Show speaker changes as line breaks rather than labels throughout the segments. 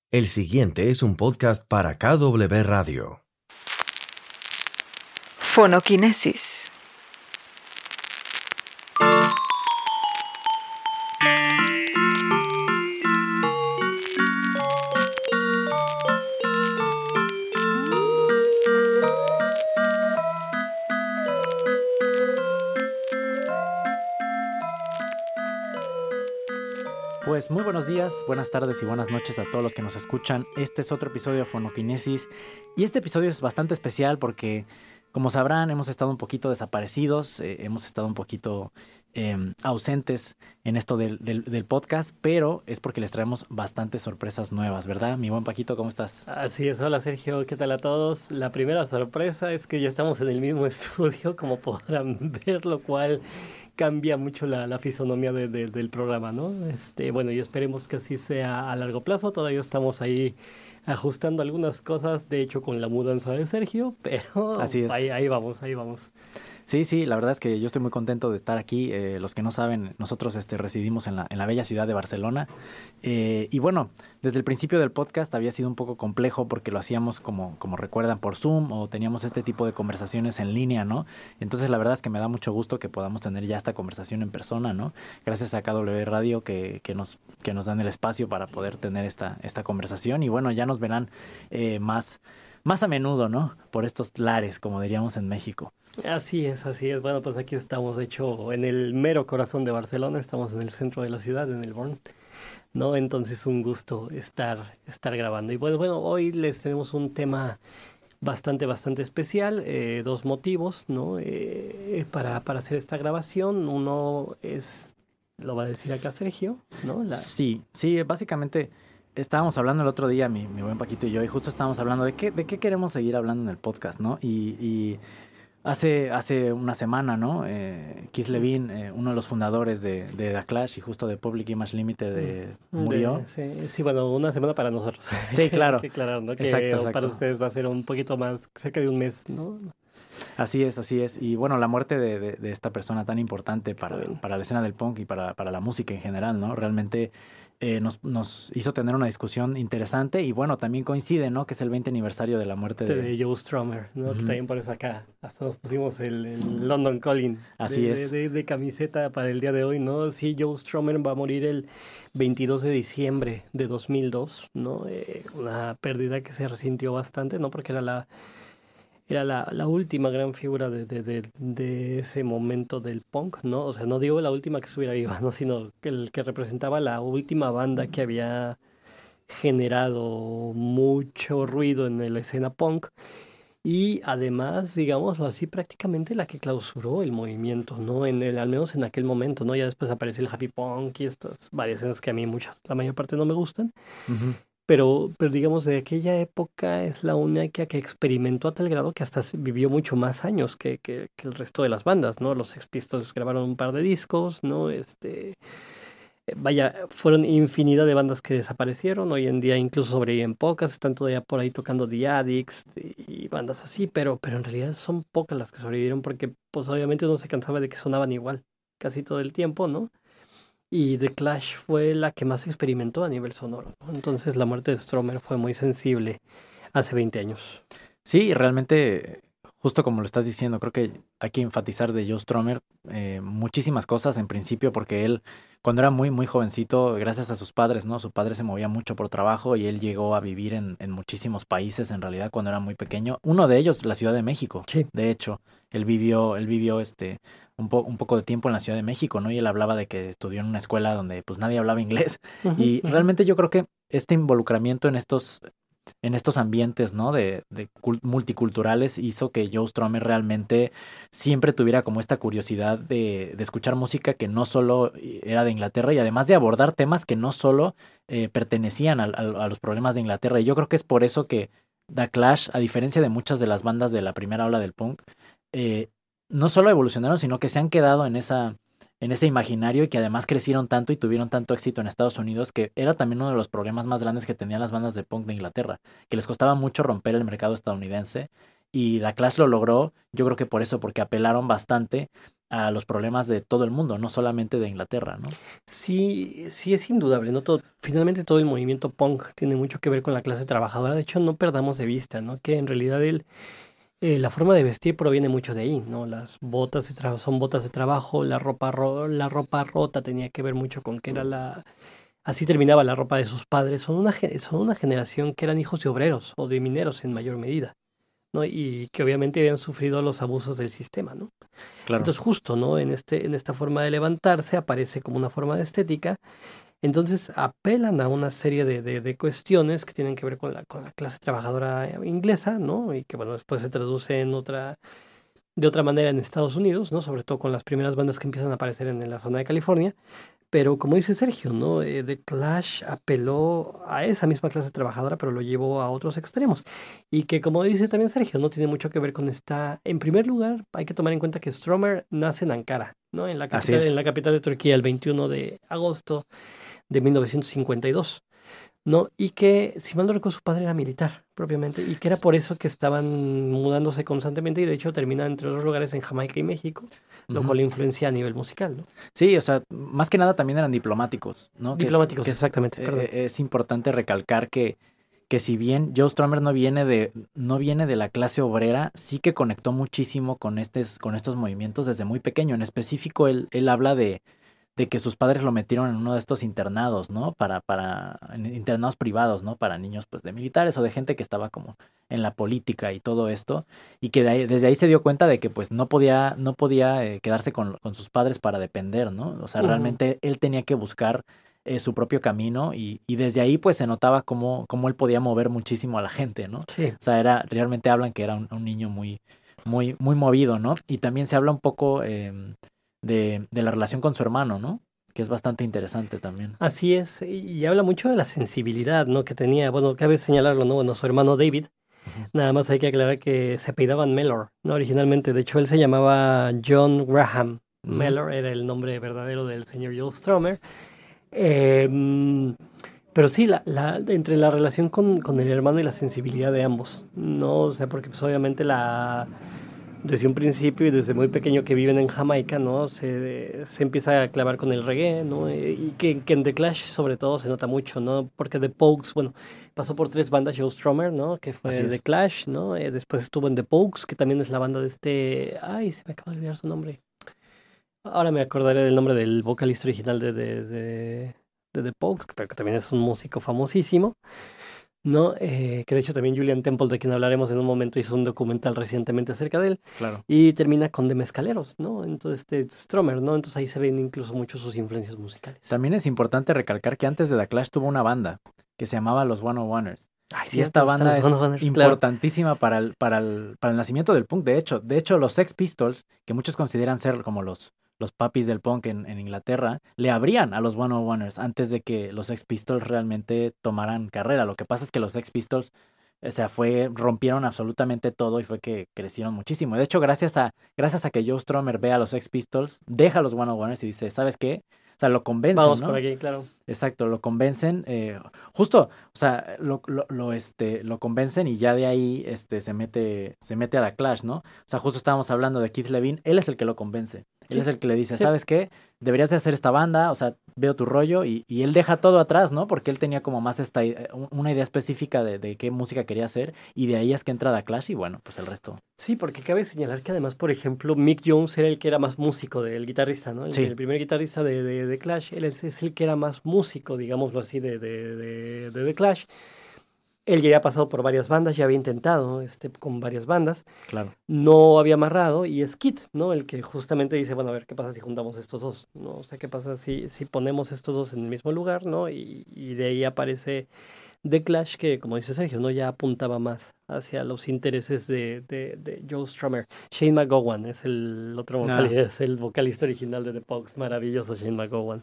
El siguiente es un podcast para KW Radio.
Fonoquinesis.
Pues muy buenos días, buenas tardes y buenas noches a todos los que nos escuchan. Este es otro episodio de Fonoquinesis y este episodio es bastante especial porque, como sabrán, hemos estado un poquito desaparecidos, hemos estado un poquito ausentes en esto del podcast, pero es porque les traemos bastantes sorpresas nuevas, ¿verdad? Mi buen Paquito, ¿cómo estás?
Así es, hola Sergio, ¿qué tal a todos? La primera sorpresa es que ya estamos en el mismo estudio, como podrán ver, lo cual cambia mucho la fisonomía del programa, ¿no? Bueno, y esperemos que así sea a largo plazo. Todavía estamos ahí ajustando algunas cosas, de hecho con la mudanza de Sergio, pero
Así es.
ahí vamos, ahí vamos.
Sí, la verdad es que yo estoy muy contento de estar aquí. Los que no saben, nosotros residimos en la bella ciudad de Barcelona. Y bueno, desde el principio del podcast había sido un poco complejo porque lo hacíamos como recuerdan por Zoom o teníamos este tipo de conversaciones en línea, ¿no? Entonces la verdad es que me da mucho gusto que podamos tener ya esta conversación en persona, ¿no? Gracias a KW Radio que nos dan el espacio para poder tener esta conversación. Y bueno, ya nos verán más a menudo, ¿no? Por estos lares, como diríamos en México.
Así es. Bueno, pues aquí estamos, de hecho, en el mero corazón de Barcelona, estamos en el centro de la ciudad, en el Born, ¿no? Entonces un gusto estar grabando. Y bueno, hoy les tenemos un tema bastante especial, dos motivos, ¿no? Para hacer esta grabación. Uno es, lo va a decir acá Sergio, ¿no?
Sí, básicamente estábamos hablando el otro día, mi buen Paquito y yo, y justo estábamos hablando de qué queremos seguir hablando en el podcast, ¿no? Y hace una semana, ¿no? Keith Levine, uno de los fundadores de The Clash y justo de Public Image Limited, murió.
Sí, bueno, una semana para nosotros.
Sí, claro.
Que claro, ¿no? Que
Exacto.
para ustedes va a ser un poquito más, cerca de un mes, ¿no?
Así es. Y bueno, la muerte de esta persona tan importante para la escena del punk y para la música en general, ¿no? Realmente nos hizo tener una discusión interesante y bueno, también coincide, ¿no? Que es el 20 aniversario de la muerte
de Joe Strummer, ¿no? Que también por eso acá hasta nos pusimos el London Calling de camiseta para el día de hoy, ¿no? Sí, Joe Strummer va a morir el 22 de diciembre de 2002, ¿no? Una pérdida que se resintió bastante, ¿no? Porque era la última gran figura de ese momento del punk, ¿no? O sea, no digo la última que estuviera viva, ¿no? Sino el que representaba la última banda que había generado mucho ruido en la escena punk y además, digámoslo así, prácticamente la que clausuró el movimiento, ¿no? Al menos en aquel momento, ¿no? Ya después apareció el happy punk y estas variaciones que a mí la mayor parte no me gustan.
Uh-huh.
Pero digamos, de aquella época es la única que experimentó a tal grado que hasta vivió mucho más años que el resto de las bandas, ¿no? Los Sex Pistols grabaron un par de discos, ¿no? Vaya, fueron infinidad de bandas que desaparecieron. Hoy en día incluso sobreviven pocas, están todavía por ahí tocando The Addicts y bandas así, pero en realidad son pocas las que sobrevivieron porque pues obviamente uno se cansaba de que sonaban igual casi todo el tiempo, ¿no? Y The Clash fue la que más experimentó a nivel sonoro, ¿no? Entonces la muerte de Strummer fue muy sensible hace 20 años.
Sí, realmente, justo como lo estás diciendo, creo que hay que enfatizar de Joe Strummer muchísimas cosas en principio porque él, cuando era muy jovencito, gracias a sus padres, ¿no? Su padre se movía mucho por trabajo y él llegó a vivir en muchísimos países en realidad cuando era muy pequeño. Uno de ellos, la Ciudad de México.
Sí.
De hecho, él vivió un poco de tiempo en la Ciudad de México, ¿no? Y él hablaba de que estudió en una escuela donde pues nadie hablaba inglés. Y realmente yo creo que este involucramiento en estos ambientes, ¿no? de multiculturales hizo que Joe Strummer realmente siempre tuviera como esta curiosidad de escuchar música que no solo era de Inglaterra y además de abordar temas que no solo pertenecían a los problemas de Inglaterra. Y yo creo que es por eso que The Clash, a diferencia de muchas de las bandas de la primera ola del punk, no solo evolucionaron, sino que se han quedado en ese imaginario y que además crecieron tanto y tuvieron tanto éxito en Estados Unidos, que era también uno de los problemas más grandes que tenían las bandas de punk de Inglaterra, que les costaba mucho romper el mercado estadounidense y The Clash lo logró, yo creo que por eso, porque apelaron bastante a los problemas de todo el mundo, no solamente de Inglaterra, ¿no?
Sí, sí es indudable, ¿no? Finalmente todo el movimiento punk tiene mucho que ver con la clase trabajadora. De hecho, no perdamos de vista, ¿no? Que en realidad la forma de vestir proviene mucho de ahí, ¿no? Las botas son botas de trabajo, la ropa rota tenía que ver mucho con que era así terminaba la ropa de sus padres. Son una generación que eran hijos de obreros o de mineros en mayor medida, ¿no? Y que obviamente habían sufrido los abusos del sistema, ¿no?
Claro.
Entonces justo, ¿no? En esta forma de levantarse aparece como una forma de estética. Entonces apelan a una serie de cuestiones que tienen que ver con la clase trabajadora inglesa, ¿no? Y que bueno, después se traduce de otra manera en Estados Unidos, ¿no? Sobre todo con las primeras bandas que empiezan a aparecer en la zona de California. Pero como dice Sergio, ¿no? The Clash apeló a esa misma clase trabajadora, pero lo llevó a otros extremos. Y que como dice también Sergio, no tiene mucho que ver con esta... En primer lugar, hay que tomar en cuenta que Stromer nace en Ankara, ¿no? En la capital de Turquía, el 21 de agosto de 1952. ¿No? Y que, si mal no recuerdo, su padre era militar, propiamente, y que era por eso que estaban mudándose constantemente, y de hecho terminan entre otros lugares en Jamaica y México, lo cual influencia a nivel musical, ¿no?
Sí, o sea, más que nada también eran diplomáticos, ¿no?
Diplomáticos, exactamente, perdón.
Es importante recalcar que si bien Joe Strummer no viene de la clase obrera, sí que conectó muchísimo con estos movimientos desde muy pequeño. En específico, él habla de que sus padres lo metieron en uno de estos internados, ¿no? En internados privados, ¿no? Para niños, pues, de militares o de gente que estaba como en la política y todo esto. Y que desde ahí se dio cuenta de que, pues, no podía quedarse con sus padres para depender, ¿no? O sea, realmente él tenía que buscar su propio camino y desde ahí, pues, se notaba cómo él podía mover muchísimo a la gente, ¿no?
Sí.
O sea, realmente hablan que era un niño muy, muy, muy movido, ¿no? Y también se habla un poco... de la relación con su hermano, ¿no? Que es bastante interesante también.
Así es, y habla mucho de la sensibilidad, ¿no? Que tenía, bueno, cabe señalarlo, ¿no? Bueno, su hermano David, nada más hay que aclarar que se apellidaban Mellor, ¿no? Originalmente, de hecho, él se llamaba John Graham Mellor, era el nombre verdadero del señor Joe Strummer. Pero sí, entre la relación con el hermano y la sensibilidad de ambos, ¿no? O sea, porque pues obviamente desde un principio y desde muy pequeño que viven en Jamaica, ¿no? Se empieza a clavar con el reggae, ¿no? Y que en The Clash sobre todo se nota mucho, ¿no? Porque The Pogues, bueno, pasó por 3 bandas Joe Strummer, ¿no? Que fue The Clash, ¿no? Después estuvo en The Pogues, que también es la banda de Ay, se me acaba de olvidar su nombre. Ahora me acordaré del nombre del vocalista original de The Pogues, pero que también es un músico famosísimo, ¿no? Que de hecho también Julian Temple, de quien hablaremos en un momento, hizo un documental recientemente acerca de él.
Claro.
Y termina con The Mezcaleros, ¿no? Entonces, Stromer, ¿no? Entonces ahí se ven incluso mucho sus influencias musicales.
También es importante recalcar que antes de The Clash tuvo una banda que se llamaba Los 101ers.
Sí,
y esta banda es importantísima para el nacimiento del punk. De hecho, los Sex Pistols, que muchos consideran ser como los papis del punk en Inglaterra, le abrían a los 101ers antes de que los Sex Pistols realmente tomaran carrera. Lo que pasa es que los Sex Pistols, o sea, rompieron absolutamente todo y fue que crecieron muchísimo. De hecho, gracias a que Joe Strummer ve a los Sex Pistols, deja a los 101ers y dice, ¿sabes qué? O sea, lo convencen,
Vamos,
¿no?
por aquí, claro.
Exacto, lo convencen, justo, o sea, lo convencen y ya de ahí se mete a The Clash, ¿no? O sea, justo estábamos hablando de Keith Levine, él es el que lo convence. Él es el que le dice, ¿sabes qué? Deberías de hacer esta banda, o sea, veo tu rollo, y él deja todo atrás, ¿no? Porque él tenía como más una idea específica de qué música quería hacer, y de ahí es que entra The Clash, y bueno, pues el resto.
Sí, porque cabe señalar que además, por ejemplo, Mick Jones era el que era más músico del guitarrista, ¿no? El primer guitarrista de The Clash, él es el que era más músico, digámoslo así, de The Clash. Él ya había pasado por varias bandas, ya había intentado con varias bandas.
Claro.
No había amarrado, y es Kit, ¿no? El que justamente dice, bueno, a ver, ¿qué pasa si juntamos estos dos? ¿No? O sea, ¿qué pasa si ponemos estos dos en el mismo lugar, ¿no? Y de ahí aparece The Clash, que, como dice Sergio, ¿no? Ya apuntaba más hacia los intereses de Joe Strummer. Shane McGowan es el otro vocalista, es el vocalista original de The Pogues. Maravilloso Shane McGowan.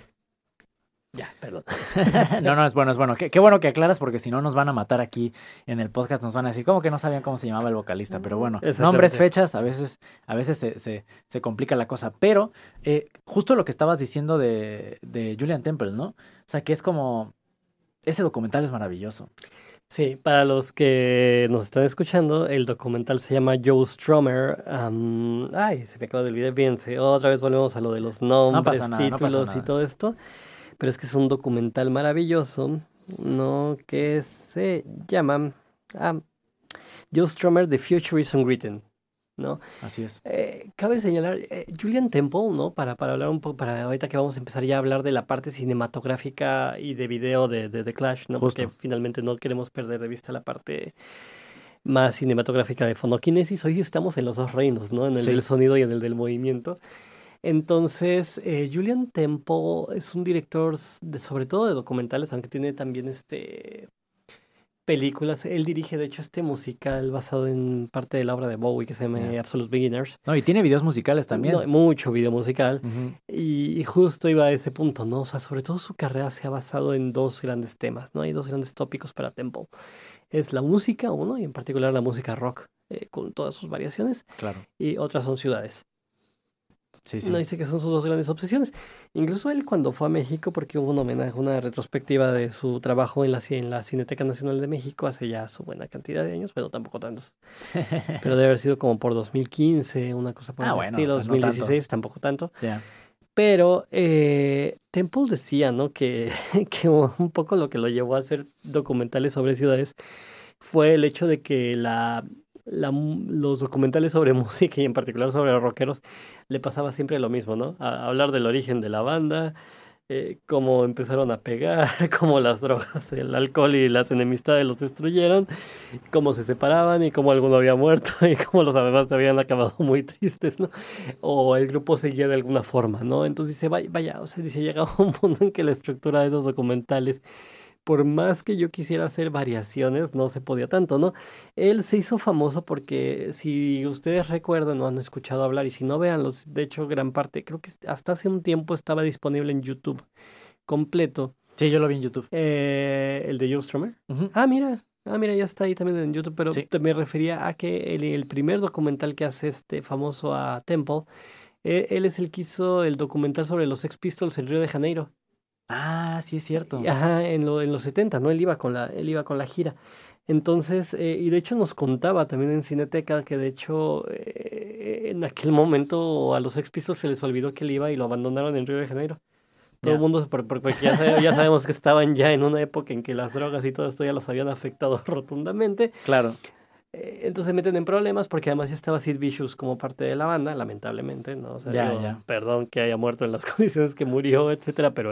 Ya, perdón.
No, es bueno. Qué bueno que aclaras, porque si no nos van a matar aquí en el podcast, nos van a decir, ¿cómo que no sabían cómo se llamaba el vocalista? Pero bueno, nombres, fechas, a veces se complica la cosa. Pero justo lo que estabas diciendo de Julian Temple, ¿no? O sea, que es como... Ese documental es maravilloso.
Sí, para los que nos están escuchando, el documental se llama Joe Strummer. Ay, se me acaba de olvidar, fíjense. Otra vez volvemos a lo de los nombres, títulos y todo esto. Pero es que es un documental maravilloso, ¿no? Que se llama Joe Strummer, The Future is Unwritten, ¿no?
Así es.
Cabe señalar, Julian Temple, ¿no? Para hablar un poco, para ahorita que vamos a empezar ya a hablar de la parte cinematográfica y de video de The Clash, ¿no?
Justo.
Porque finalmente no queremos perder de vista la parte más cinematográfica de Fonokinesis. Hoy estamos en los dos reinos, ¿no? En el del sonido y en el del movimiento. Entonces, Julian Temple es un director sobre todo de documentales, aunque tiene también películas. Él dirige, de hecho, este musical basado en parte de la obra de Bowie que se llama Absolute Beginners.
No, y tiene videos musicales también.
No, mucho video musical. Y justo iba a ese punto, ¿no? O sea, sobre todo su carrera se ha basado en dos grandes temas, ¿no? Hay dos grandes tópicos para Temple. Es la música, uno, y en particular la música rock, con todas sus variaciones.
Claro.
Y otras son ciudades.
Sí.
No, dice que son sus dos grandes obsesiones. Incluso él cuando fue a México, porque hubo un homenaje, una retrospectiva de su trabajo en la Cineteca Nacional de México hace ya su buena cantidad de años, pero tampoco tantos. Pero debe haber sido como por 2015, una cosa por el estilo, 2016, no tampoco tanto.
Yeah.
Pero Temple decía, ¿no? que un poco lo que lo llevó a hacer documentales sobre ciudades fue el hecho de que los documentales sobre música y en particular sobre los rockeros le pasaba siempre lo mismo, ¿no? A hablar del origen de la banda, cómo empezaron a pegar, cómo las drogas, el alcohol y las enemistades los destruyeron, cómo se separaban y cómo alguno había muerto y cómo los demás habían acabado muy tristes, ¿no? O el grupo seguía de alguna forma, ¿no? Entonces dice, vaya, o sea, dice, llegaba un punto en que la estructura de esos documentales, por más que yo quisiera hacer variaciones, no se podía tanto, ¿no? Él se hizo famoso porque, si ustedes recuerdan o han escuchado hablar, y si no, véanlos, de hecho, gran parte, creo que hasta hace un tiempo estaba disponible en YouTube completo.
Sí, yo lo vi en YouTube.
El de Joe Strummer. Mira, ya está ahí también en YouTube, pero me refería a que el primer documental que hace famoso a Temple, él es el que hizo el documental sobre los Sex Pistols en Río de Janeiro.
Ah, sí es cierto.
Ajá, en los 70, ¿no? Él iba con la gira. Entonces, y de hecho nos contaba también en Cineteca que de hecho en aquel momento a los Sex Pistols se les olvidó que él iba y lo abandonaron en Río de Janeiro. Todo el mundo, porque ya sabemos que estaban ya en una época en que las drogas y todo esto ya los habían afectado rotundamente.
Claro.
Entonces se meten en problemas porque además ya estaba Sid Vicious como parte de la banda, lamentablemente, ¿no? O sea, perdón que haya muerto en las condiciones que murió, etcétera, pero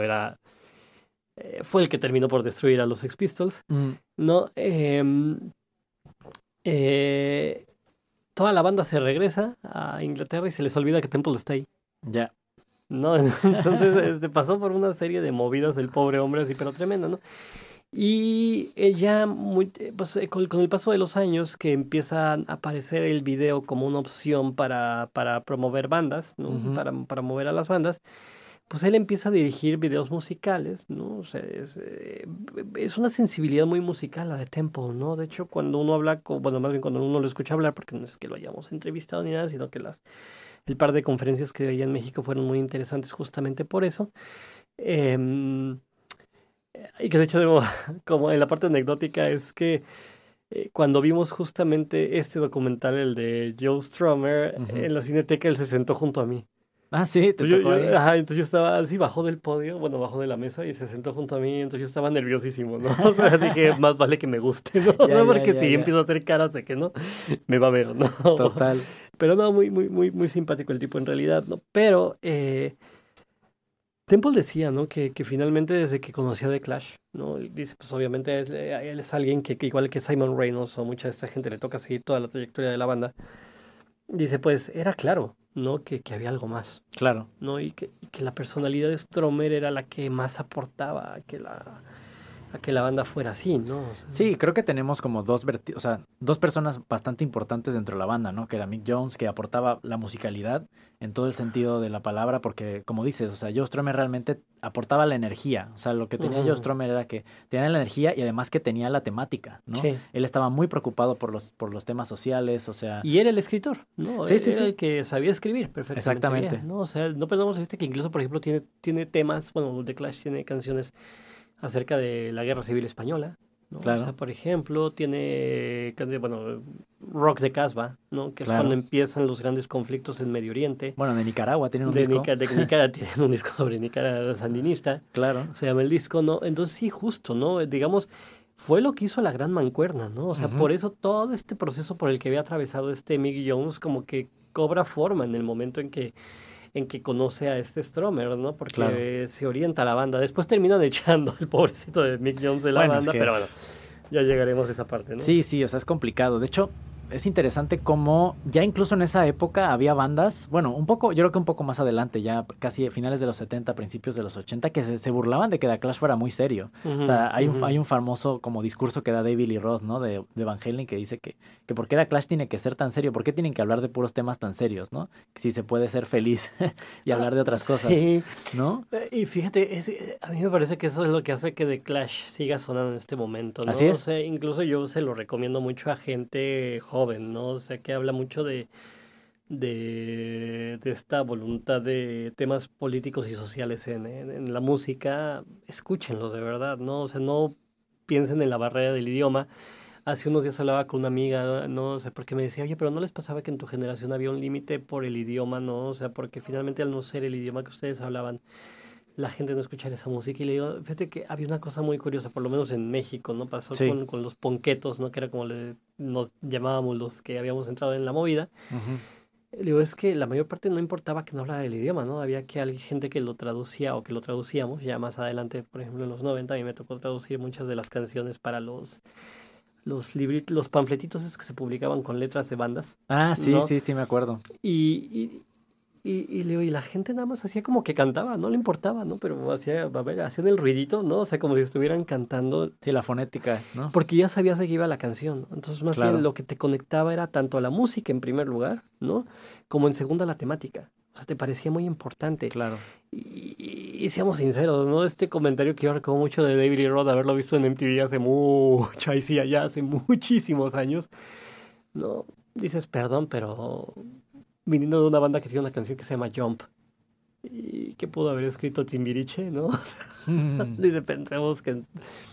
fue el que terminó por destruir a los Sex Pistols, ¿no? Toda la banda se regresa a Inglaterra y se les olvida que Temple está ahí.
Ya.
¿No? Entonces pasó por una serie de movidas el pobre hombre así, pero tremenda, ¿no? Y ya con el paso de los años que empieza a aparecer el video como una opción para promover bandas, ¿no? Para mover a las bandas, pues él empieza a dirigir videos musicales, ¿no? O sea, es una sensibilidad muy musical la de Temple, ¿no? De hecho, cuando uno habla, más bien cuando uno lo escucha hablar, porque no es que lo hayamos entrevistado ni nada, sino que el par de conferencias que veía en México fueron muy interesantes justamente por eso. Y que de hecho, como en la parte anecdótica, es que cuando vimos justamente este documental, el de Joe Strummer, en la Cineteca, él se sentó junto a mí.
Ah, sí,
entonces yo estaba así, bajó del podio, bajó de la mesa y se sentó junto a mí, entonces yo estaba nerviosísimo, ¿no? O sea, dije, más vale que me guste, ¿no? Porque si empiezo a hacer caras de que no, me va a ver, ¿no?
Total.
Pero no, muy, muy, muy, muy simpático el tipo en realidad, ¿no? Pero Temple decía, ¿no? Que finalmente desde que conocía The Clash, ¿no? Dice, pues obviamente él es alguien que igual que Simon Reynolds o mucha de esta gente le toca seguir toda la trayectoria de la banda. Dice, pues era claro, ¿no? Que había algo más.
Claro.
¿No? Y que la personalidad de Stromer era la que más aportaba a que la banda fuera así, ¿no? O sea,
sí, creo que tenemos como dos personas bastante importantes dentro de la banda, ¿no? Que era Mick Jones, que aportaba la musicalidad en todo el sentido de la palabra, porque como dices, o sea, Joe Strummer realmente aportaba la energía. O sea, lo que tenía Joe Strummer era que tenía la energía y además que tenía la temática, ¿no? Sí. Él estaba muy preocupado por los temas sociales, o sea...
Y era el escritor, ¿no?
Sí,
era el que sabía escribir perfectamente.
Exactamente.
Bien, ¿no? O sea, no perdamos de vista que incluso, por ejemplo, tiene temas, The Clash tiene canciones acerca de la Guerra Civil Española, ¿no?
Claro.
O sea, por ejemplo, tiene, bueno, Rock de Casbah, ¿no? Que es cuando empiezan los grandes conflictos en Medio Oriente.
Bueno, de Nicaragua tienen un disco.
De Nicaragua tienen un disco sobre Nicaragua sandinista.
Claro.
Se llama el disco, ¿no? Entonces sí, justo, ¿no? Digamos, fue lo que hizo la Gran Mancuerna, ¿no? O sea, por eso todo este proceso por el que había atravesado Mick Jones como que cobra forma en el momento en que conoce a Stromer, ¿no? Porque se orienta a la banda. Después terminan echando al pobrecito de Mick Jones de la banda, pero bueno, ya llegaremos a esa parte, ¿no?
Sí, o sea, es complicado. De hecho, es interesante cómo ya incluso en esa época había bandas, bueno, yo creo que un poco más adelante, ya casi finales de los 70, principios de los 80, que se burlaban de que The Clash fuera muy serio. O sea, hay un famoso como discurso que da David Lee Roth, ¿no? De Van Halen, que dice que ¿por qué The Clash tiene que ser tan serio? ¿Por qué tienen que hablar de puros temas tan serios, no? Si se puede ser feliz y hablar de otras cosas, ¿no?
Y fíjate, a mí me parece que eso es lo que hace que The Clash siga sonando en este momento, ¿no?
Así es.
O sea, incluso yo se lo recomiendo mucho a gente joven, ¿no? O sea, que habla mucho de esta voluntad de temas políticos y sociales en la música. Escúchenlos de verdad, ¿no? O sea, no piensen en la barrera del idioma. Hace unos días hablaba con una amiga, no sé, porque me decía, oye, pero ¿no les pasaba que en tu generación había un límite por el idioma, no? O sea, porque finalmente al no ser el idioma que ustedes hablaban, la gente no escuchara esa música. Y le digo, fíjate que había una cosa muy curiosa, por lo menos en México, ¿no? Pasó con los ponquetos, ¿no? Que era como nos llamábamos los que habíamos entrado en la movida. Le digo, es que la mayor parte no importaba que no hablara el idioma, ¿no? Había gente que lo traducía o que lo traducíamos. Ya más adelante, por ejemplo, en los 90, a mí me tocó traducir muchas de las canciones para los panfletitos esos que se publicaban con letras de bandas.
Ah, sí,
¿no?
sí, me acuerdo.
Y la gente nada más hacía como que cantaba, no le importaba, ¿no? Pero hacían el ruidito, ¿no? O sea, como si estuvieran cantando.
Sí, la fonética, ¿no?
Porque ya sabías de qué iba la canción. Entonces, más bien lo que te conectaba era tanto a la música en primer lugar, ¿no? Como en segunda la temática. O sea, te parecía muy importante.
Claro.
Y seamos sinceros, ¿no? Este comentario que yo recuerdo mucho de David Lee Roth, haberlo visto en MTV hace mucho, ahí sí, allá hace muchísimos años, ¿no? Dices, perdón, pero viniendo de una banda que tiene una canción que se llama Jump, y que pudo haber escrito Timbiriche, ¿no? Y pensemos que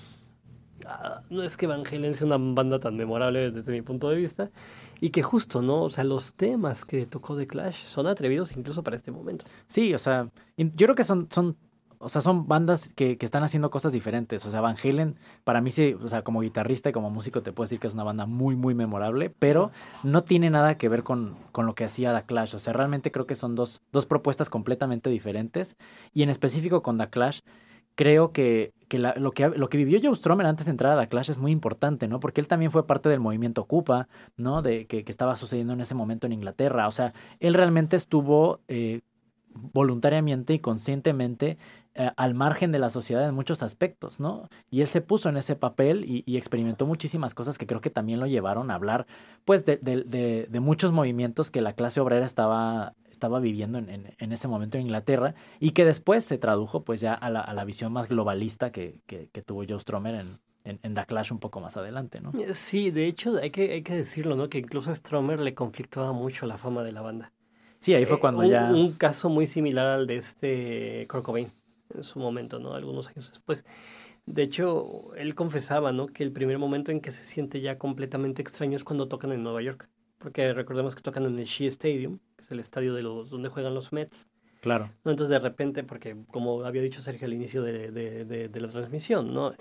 no es que Van Halen sea una banda tan memorable desde mi punto de vista, y que justo, ¿no? O sea, los temas que tocó The Clash son atrevidos incluso para este momento.
Sí, o sea, yo creo que son bandas que están haciendo cosas diferentes. O sea, Van Halen, para mí sí, o sea, como guitarrista y como músico te puedo decir que es una banda muy, muy memorable, pero no tiene nada que ver con lo que hacía The Clash. O sea, realmente creo que son dos propuestas completamente diferentes. Y en específico con The Clash, creo que lo que vivió Joe Strummer antes de entrar a The Clash es muy importante, ¿no? Porque él también fue parte del movimiento Ocupa, ¿no? Que estaba sucediendo en ese momento en Inglaterra. O sea, él realmente estuvo voluntariamente y conscientemente al margen de la sociedad en muchos aspectos, ¿no? Y él se puso en ese papel y experimentó muchísimas cosas que creo que también lo llevaron a hablar, pues, de muchos movimientos que la clase obrera estaba viviendo en ese momento en Inglaterra y que después se tradujo, pues, ya a la visión más globalista que tuvo Joe Strummer en The Clash un poco más adelante, ¿no?
Sí, de hecho, hay que decirlo, ¿no? Que incluso a Strummer le conflictaba mucho la fama de la banda.
Sí, ahí fue cuando
un caso muy similar al de Kurt Cobain en su momento, ¿no? Algunos años después. De hecho, él confesaba, ¿no? Que el primer momento en que se siente ya completamente extraño es cuando tocan en Nueva York. Porque recordemos que tocan en el Shea Stadium, que es el estadio donde juegan los Mets.
Claro.
¿No? Entonces, de repente, porque como había dicho Sergio al inicio de la transmisión, ¿no?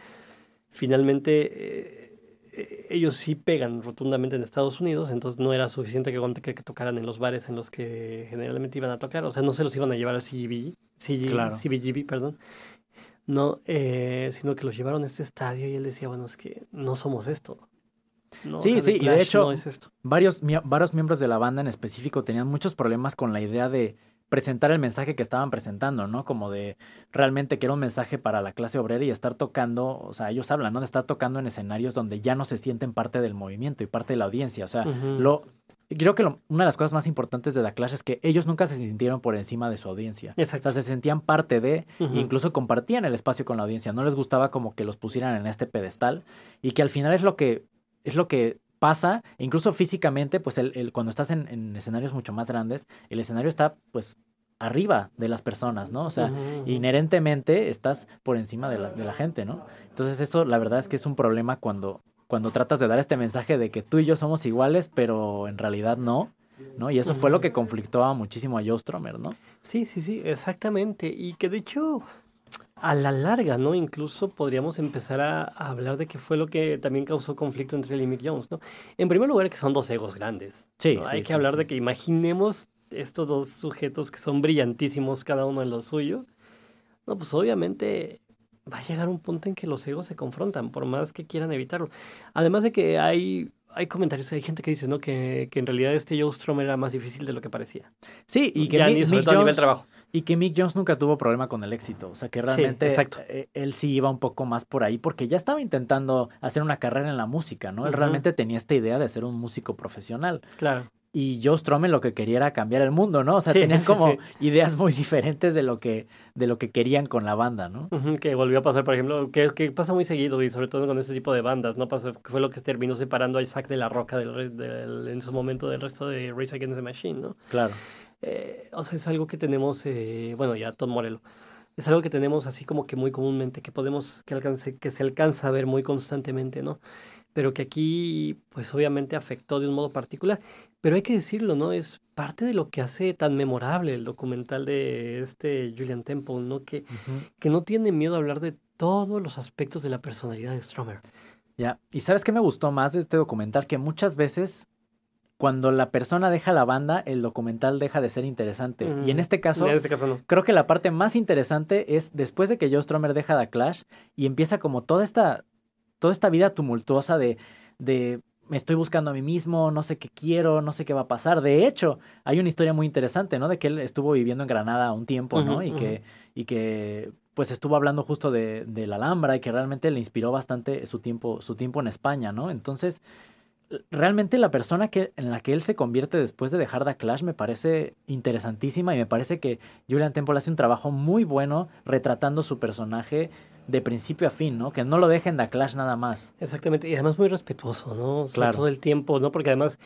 Finalmente ellos sí pegan rotundamente en Estados Unidos, entonces no era suficiente que tocaran en los bares en los que generalmente iban a tocar, o sea, no se los iban a llevar al CBGB, perdón, no, sino que los llevaron a este estadio y él decía, bueno, es que no somos esto. No,
sí,
o sea,
sí, y de hecho
no es esto.
Varios miembros de la banda en específico tenían muchos problemas con la idea de presentar el mensaje que estaban presentando, ¿no? Como de realmente que era un mensaje para la clase obrera y estar tocando, o sea, ellos hablan, ¿no? De estar tocando en escenarios donde ya no se sienten parte del movimiento y parte de la audiencia, o sea, creo que una de las cosas más importantes de The Clash es que ellos nunca se sintieron por encima de su audiencia.
Exacto.
O sea, se sentían parte de, incluso compartían el espacio con la audiencia, no les gustaba como que los pusieran en este pedestal y que al final es lo que pasa, incluso físicamente, pues cuando estás en escenarios mucho más grandes, el escenario está, pues, arriba de las personas, ¿no? O sea, inherentemente estás por encima de la gente, ¿no? Entonces eso la verdad es que es un problema cuando tratas de dar este mensaje de que tú y yo somos iguales, pero en realidad no, ¿no? Y eso fue lo que conflictó muchísimo a Joe Strummer, ¿no?
Sí, exactamente. Y que de hecho, a la larga, ¿no? Incluso podríamos empezar a hablar de que fue lo que también causó conflicto entre él y Mick Jones, ¿no? En primer lugar, que son dos egos grandes.
Sí,
¿no?
sí,
Hay que hablar de que imaginemos estos dos sujetos que son brillantísimos, cada uno en lo suyo. No, pues obviamente va a llegar un punto en que los egos se confrontan, por más que quieran evitarlo. Además de que hay comentarios, hay gente que dice, ¿no? Que en realidad Joe Strummer era más difícil de lo que parecía.
Sí, y que Mick Jones, a nivel trabajo. Y que Mick Jones nunca tuvo problema con el éxito. O sea, que realmente él sí iba un poco más por ahí, porque ya estaba intentando hacer una carrera en la música, ¿no? Él realmente tenía esta idea de ser un músico profesional.
Claro.
Y Joe Strummer lo que quería era cambiar el mundo, ¿no? O sea, tenían como ideas muy diferentes de lo que querían con la banda, ¿no?
Que volvió a pasar, por ejemplo, que pasa muy seguido y sobre todo con este tipo de bandas, ¿no? Que fue lo que terminó separando a Isaac de la Roca en su momento del resto de Rage Against the Machine, ¿no?
Claro.
O sea, es algo que tenemos, bueno, ya Tom Morello, es algo que tenemos así como que muy comúnmente, que se alcanza a ver muy constantemente, ¿no? Pero que aquí, pues obviamente afectó de un modo particular. Pero hay que decirlo, ¿no? Es parte de lo que hace tan memorable el documental de Julian Temple, ¿no? Que no tiene miedo a hablar de todos los aspectos de la personalidad de Strummer.
Ya, y ¿sabes qué me gustó más de este documental? Que muchas veces cuando la persona deja la banda, el documental deja de ser interesante. Y en este caso
no.
Creo que la parte más interesante es después de que Joe Strummer deja The Clash y empieza como toda esta vida tumultuosa de me estoy buscando a mí mismo, no sé qué quiero, no sé qué va a pasar. De hecho, hay una historia muy interesante, ¿no? De que él estuvo viviendo en Granada un tiempo, ¿no? Y que pues estuvo hablando justo de la Alhambra y que realmente le inspiró bastante su tiempo en España, ¿no? Entonces, realmente la persona en la que él se convierte después de dejar The Clash me parece interesantísima y me parece que Julian Temple hace un trabajo muy bueno retratando su personaje de principio a fin, ¿no? Que no lo dejen The Clash nada más.
Exactamente, y además muy respetuoso, ¿no? O sea,
claro.
Todo el tiempo, ¿no? Porque además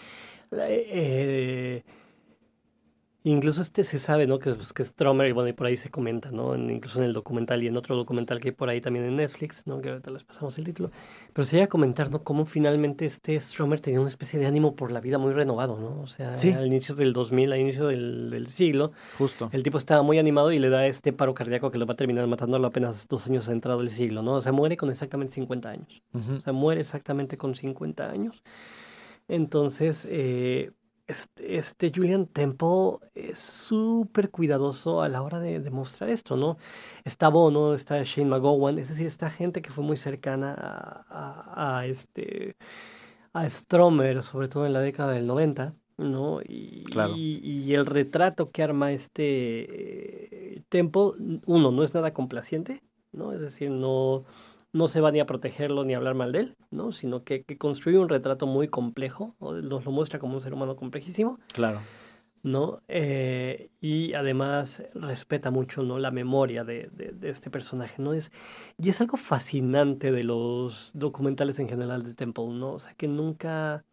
incluso se sabe, ¿no? Que Strummer, y bueno, y por ahí se comenta, ¿no? Incluso en el documental y en otro documental que hay por ahí también en Netflix, ¿no? Que ahorita les pasamos el título. Pero se llega a comentar, ¿no? Cómo finalmente Strummer tenía una especie de ánimo por la vida muy renovado, ¿no? O sea, al inicio del 2000, al inicio del siglo.
Justo.
El tipo estaba muy animado y le da este paro cardíaco que lo va a terminar matándolo apenas 2 años entrado el siglo, ¿no? O sea, muere con exactamente 50 años. O sea, muere exactamente con 50 años. Entonces, Julian Temple es súper cuidadoso a la hora de demostrar esto, ¿no? Está Bono, está Shane McGowan, es decir, esta gente que fue muy cercana a Strummer, sobre todo en la década del 90, ¿no? Y el retrato que arma Temple, no es nada complaciente, ¿no? Es decir, no se va ni a protegerlo ni a hablar mal de él, ¿no? Sino que construye un retrato muy complejo, nos lo muestra como un ser humano complejísimo.
Claro.
¿No? Y además respeta mucho, ¿no? La memoria de este personaje, ¿no? Y es algo fascinante de los documentales en general de Temple, ¿no? O sea, que nunca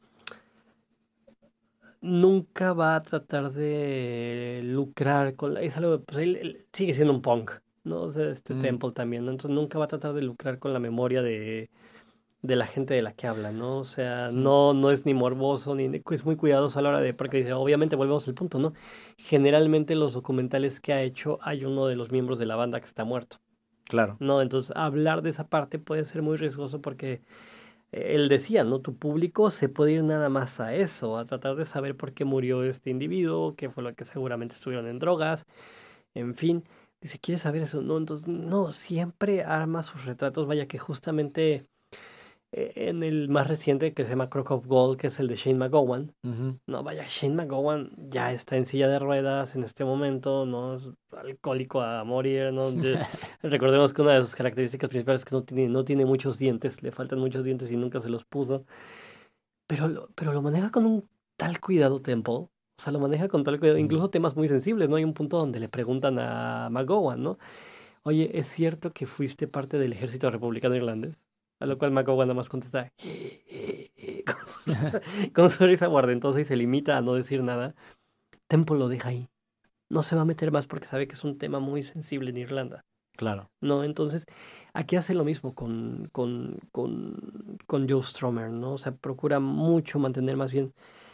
va a tratar de lucrar con es algo, pues él sigue siendo un punk, ¿no? O sea, Temple también, ¿no? Entonces nunca va a tratar de lucrar con la memoria de la gente de la que habla, ¿no? O sea, no es ni morboso, es muy cuidadoso a la hora porque dice, obviamente volvemos al punto, ¿no? Generalmente los documentales que ha hecho hay uno de los miembros de la banda que está muerto.
Claro.
¿No? Entonces hablar de esa parte puede ser muy riesgoso porque él decía, ¿no? Tu público se puede ir nada más a eso, a tratar de saber por qué murió este individuo, qué fue lo que seguramente estuvieron en drogas, en fin. Dice, ¿quieres saber eso? No, entonces, no, siempre arma sus retratos, vaya que justamente en el más reciente que se llama Crock of Gold, que es el de Shane McGowan. No, vaya, Shane McGowan ya está en silla de ruedas en este momento, no es alcohólico a morir, ¿no? Recordemos que una de sus características principales es que no tiene muchos dientes, le faltan muchos dientes y nunca se los puso. Pero lo maneja con un tal cuidado Temple. O sea, lo maneja con tal cuidado, incluso temas muy sensibles, ¿no? Hay un punto donde le preguntan a McGowan, ¿no? Oye, ¿es cierto que fuiste parte del ejército republicano irlandés? A lo cual McGowan nada más contesta con su risa guardentosa y se limita a no decir nada. Temple lo deja ahí. no se va a meter más porque sabe que es un tema muy sensible en Irlanda.
Claro.
¿No? Entonces, aquí hace lo mismo con Joe Strummer, ¿no? O sea, procura mucho mantener más bien...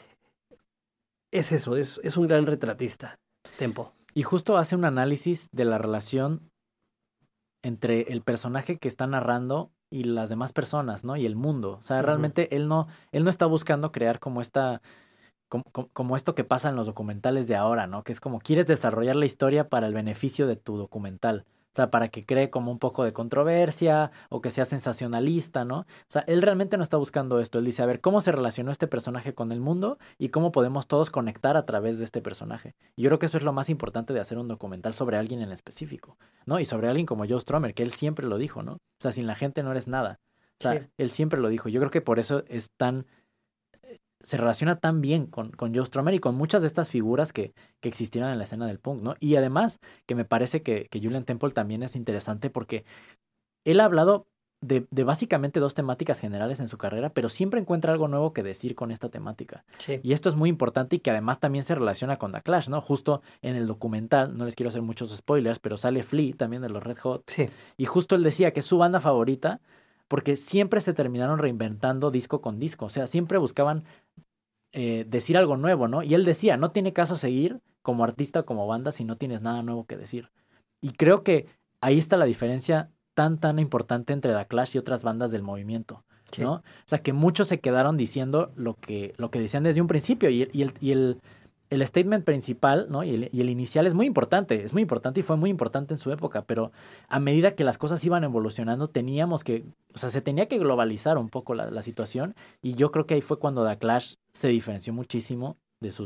Es eso, es un gran retratista, Temple.
Y justo hace un análisis de la relación entre el personaje que está narrando y las demás personas, ¿no? Y el mundo. O sea, realmente él no está buscando crear como esta... Como esto que pasa en los documentales de ahora, ¿no? Que es como quieres desarrollar la historia para el beneficio de tu documental. O sea, para que cree como un poco de controversia o que sea sensacionalista, ¿no? O sea, él realmente no está buscando esto. Él dice, a ver, ¿cómo se relacionó este personaje con el mundo y cómo podemos todos conectar a través de este personaje? Y yo creo que eso es lo más importante de hacer un documental sobre alguien en específico, ¿no? Y sobre alguien como Joe Strummer, que él siempre lo dijo, ¿no? O sea, sin la gente no eres nada. O sea, sí. Él siempre lo dijo. Yo creo que por eso es tan... se relaciona tan bien con Joe Strummer y con muchas de estas figuras que existieron en la escena del punk, ¿no? Y además, que me parece que Julien Temple también es interesante porque él ha hablado de básicamente dos temáticas generales en su carrera, pero siempre encuentra algo nuevo que decir con esta temática.
Sí.
Y esto es muy importante y que además también se relaciona con The Clash, ¿no? Justo en el documental, no les quiero hacer muchos spoilers, pero sale Flea también de los Red Hot.
Sí.
Y justo él decía que es su banda favorita porque siempre se terminaron reinventando disco con disco. O sea, siempre buscaban decir algo nuevo, ¿no? Y él decía, no tiene caso seguir como artista o como banda si no tienes nada nuevo que decir. Y creo que ahí está la diferencia tan importante entre The Clash y otras bandas del movimiento, ¿no? Sí. O sea, que muchos se quedaron diciendo lo que decían desde un principio y el statement principal, ¿no? Y el inicial es muy importante y fue muy importante en su época, pero a medida que las cosas iban evolucionando se tenía que globalizar un poco la situación y yo creo que ahí fue cuando The Clash se diferenció muchísimo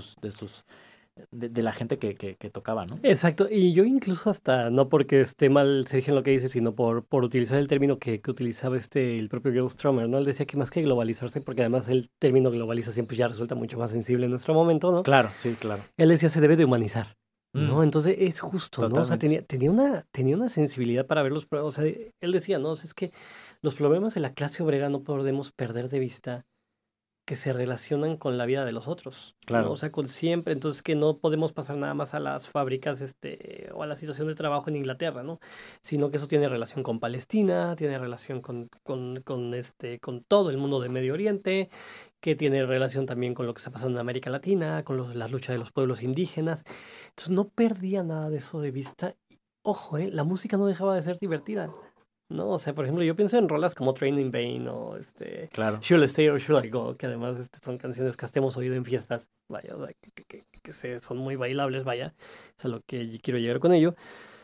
de la gente que tocaba, ¿no?
Exacto, y yo incluso hasta, no porque esté mal Sergio en lo que dice, sino por utilizar el término que utilizaba el propio Joe Strummer, ¿no? Él decía que más que globalizarse, porque además el término globalización pues ya resulta mucho más sensible en nuestro momento, ¿no?
Claro, sí, claro.
Él decía se debe de humanizar, ¿no? Entonces es justo, totalmente. ¿No? O sea, tenía una sensibilidad para ver los problemas, o sea, él decía, ¿no? O sea, es que los problemas de la clase obrera no podemos perder de vista que se relacionan con la vida de los otros,
claro,
¿no? O sea, con siempre, entonces que no podemos pasar nada más a las fábricas o a la situación de trabajo en Inglaterra, ¿no? Sino que eso tiene relación con Palestina, tiene relación con todo el mundo de Medio Oriente, que tiene relación también con lo que está pasando en América Latina, con las luchas de los pueblos indígenas. Entonces no perdía nada de eso de vista. Ojo, la música no dejaba de ser divertida. No, o sea, por ejemplo, yo pienso en rolas como Train in Vain o
claro.
Should I Stay or Should I Go, que además son canciones que hasta hemos oído en fiestas, vaya, o sea, que son muy bailables, vaya, es a lo que quiero llegar con ello.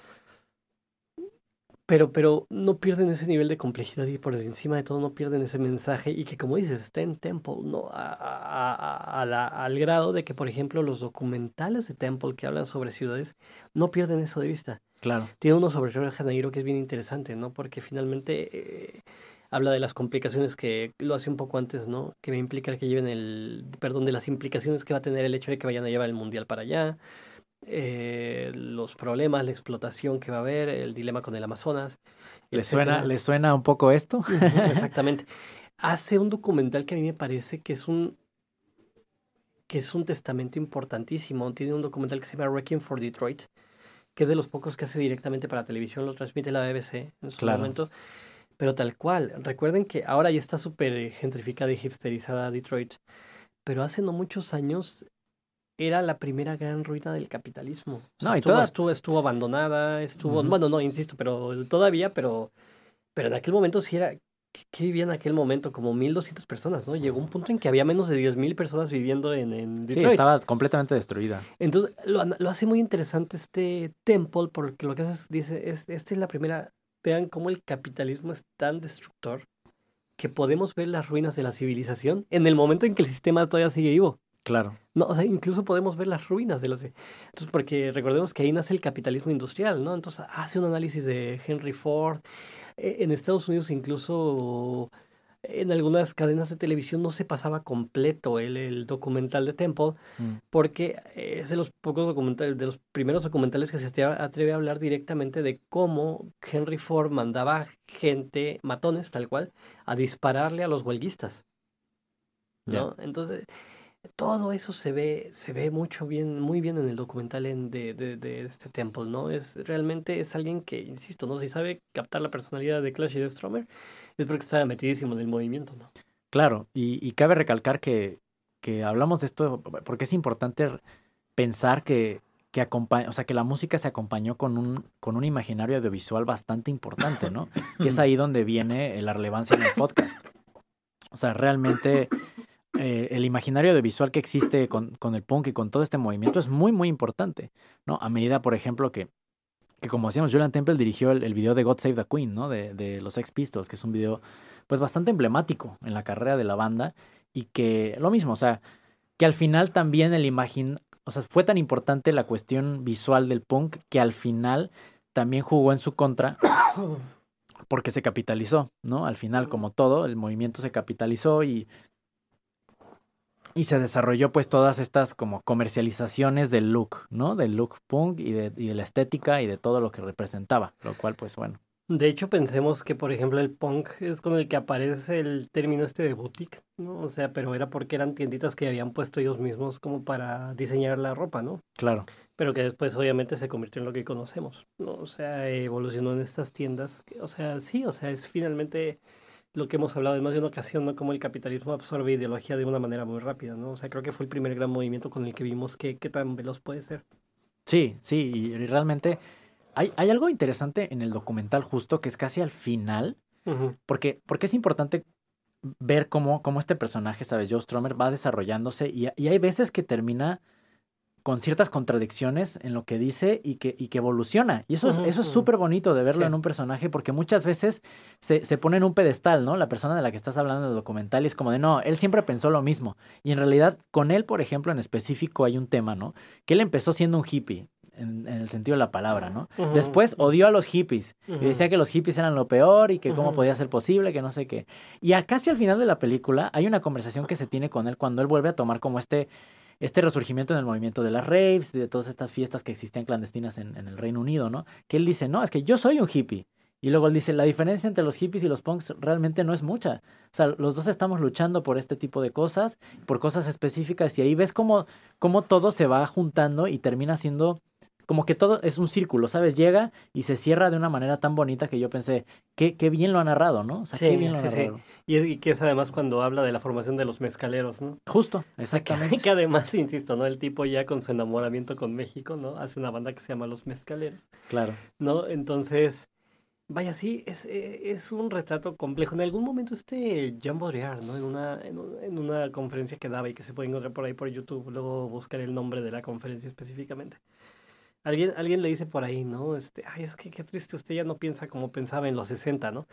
Pero no pierden ese nivel de complejidad y por encima de todo no pierden ese mensaje y que como dices, está en Temple, ¿no? Al grado de que, por ejemplo, los documentales de Temple que hablan sobre ciudades no pierden eso de vista.
Claro.
Tiene uno sobre Río de Janeiro que es bien interesante, ¿no? Porque finalmente habla de las complicaciones que lo hace un poco antes, ¿no? Que va a implicar que lleven de las implicaciones que va a tener el hecho de que vayan a llevar el mundial para allá, los problemas, la explotación que va a haber, el dilema con el Amazonas.
¿Les suena un poco esto?
Exactamente. Hace un documental que a mí me parece que es un testamento importantísimo. Tiene un documental que se llama Wrecking for Detroit, que es de los pocos que hace directamente para televisión, lo transmite la BBC en su momento, pero tal cual. Recuerden que ahora ya está súper gentrificada y hipsterizada Detroit, pero hace no muchos años era la primera gran ruina del capitalismo. O sea, estuvo abandonada, bueno, no, insisto, pero todavía, pero en aquel momento sí era... ¿Qué vivía en aquel momento? Como 1,200 personas, ¿no? Llegó un punto en que había menos de 10,000 personas viviendo en Detroit.
Sí, estaba completamente destruida.
Entonces, lo hace muy interesante Temple, porque lo que dice esta es la primera... Vean cómo el capitalismo es tan destructor que podemos ver las ruinas de la civilización en el momento en que el sistema todavía sigue vivo.
Claro.
No, o sea, incluso podemos ver las ruinas de Entonces, porque recordemos que ahí nace el capitalismo industrial, ¿no? Entonces, hace un análisis de Henry Ford. En Estados Unidos incluso en algunas cadenas de televisión no se pasaba completo el documental de Temple, porque es de los pocos documentales, de los primeros documentales que se atreve a hablar directamente de cómo Henry Ford mandaba gente, matones tal cual, a dispararle a los huelguistas, ¿no? Entonces, todo eso se ve muy bien en el documental de este Temple, ¿no? Realmente es alguien que, insisto, ¿no? Si sabe captar la personalidad de Clash y de Stromer, es porque está metidísimo en el movimiento, ¿no?
Claro, y cabe recalcar que hablamos de esto porque es importante pensar que o sea, que la música se acompañó con un imaginario audiovisual bastante importante, ¿no? Que es ahí donde viene la relevancia en el podcast. O sea, realmente el imaginario audiovisual que existe con el punk y con todo este movimiento es muy, muy importante, ¿no? A medida, por ejemplo, que como decíamos, Julien Temple dirigió el video de God Save the Queen, ¿no? De los Sex Pistols, que es un video, pues, bastante emblemático en la carrera de la banda y que, lo mismo, o sea, que al final también o sea, fue tan importante la cuestión visual del punk que al final también jugó en su contra porque se capitalizó, ¿no? Al final, como todo, el movimiento se capitalizó y se desarrolló pues todas estas como comercializaciones del look, ¿no? Del look punk y de la estética y de todo lo que representaba, lo cual pues bueno.
De hecho, pensemos que, por ejemplo, el punk es con el que aparece el término este de boutique, ¿no? O sea, pero era porque eran tienditas que habían puesto ellos mismos como para diseñar la ropa, ¿no?
Claro.
Pero que después obviamente se convirtió en lo que conocemos, ¿no? O sea, evolucionó en estas tiendas, o sea, sí, o sea, es finalmente lo que hemos hablado en más de una ocasión, ¿no? Como el capitalismo absorbe ideología de una manera muy rápida, ¿no? O sea, creo que fue el primer gran movimiento con el que vimos qué tan veloz puede ser.
Sí, sí, y realmente hay algo interesante en el documental justo que es casi al final, porque es importante ver cómo este personaje, ¿sabes? Joe Strummer va desarrollándose y hay veces que termina con ciertas contradicciones en lo que dice y que evoluciona. Y eso es súper bonito de verlo en un personaje porque muchas veces se pone en un pedestal, ¿no? La persona de la que estás hablando del documental y es como de, no, él siempre pensó lo mismo. Y en realidad con él, por ejemplo, en específico hay un tema, ¿no? Que él empezó siendo un hippie. En el sentido de la palabra, ¿no? Después odió a los hippies y decía que los hippies eran lo peor y que cómo podía ser posible, que no sé qué. Y casi al final de la película hay una conversación que se tiene con él cuando él vuelve a tomar como este resurgimiento en el movimiento de las raves, de todas estas fiestas que existían clandestinas en el Reino Unido, ¿no? Que él dice, no, es que yo soy un hippie. Y luego él dice, la diferencia entre los hippies y los punks realmente no es mucha. O sea, los dos estamos luchando por este tipo de cosas, por cosas específicas, y ahí ves cómo todo se va juntando y termina siendo como que todo es un círculo, ¿sabes? Llega y se cierra de una manera tan bonita que yo pensé, qué bien lo ha narrado, ¿no? O sea,
sí,
qué bien lo ha narrado.
Sí. Y que es además cuando habla de la formación de los mezcaleros, ¿no?
Justo, exactamente.
Que además, insisto, ¿no? El tipo ya con su enamoramiento con México, ¿no? Hace una banda que se llama Los Mezcaleros.
Claro.
¿No? Entonces, vaya, sí, es un retrato complejo. En algún momento Jean Baudrillard, ¿no? En una conferencia que daba y que se puede encontrar por ahí por YouTube, luego buscaré el nombre de la conferencia específicamente. Alguien le dice por ahí, ¿no? Ay, es que qué triste, usted ya no piensa como pensaba en los 60, ¿no?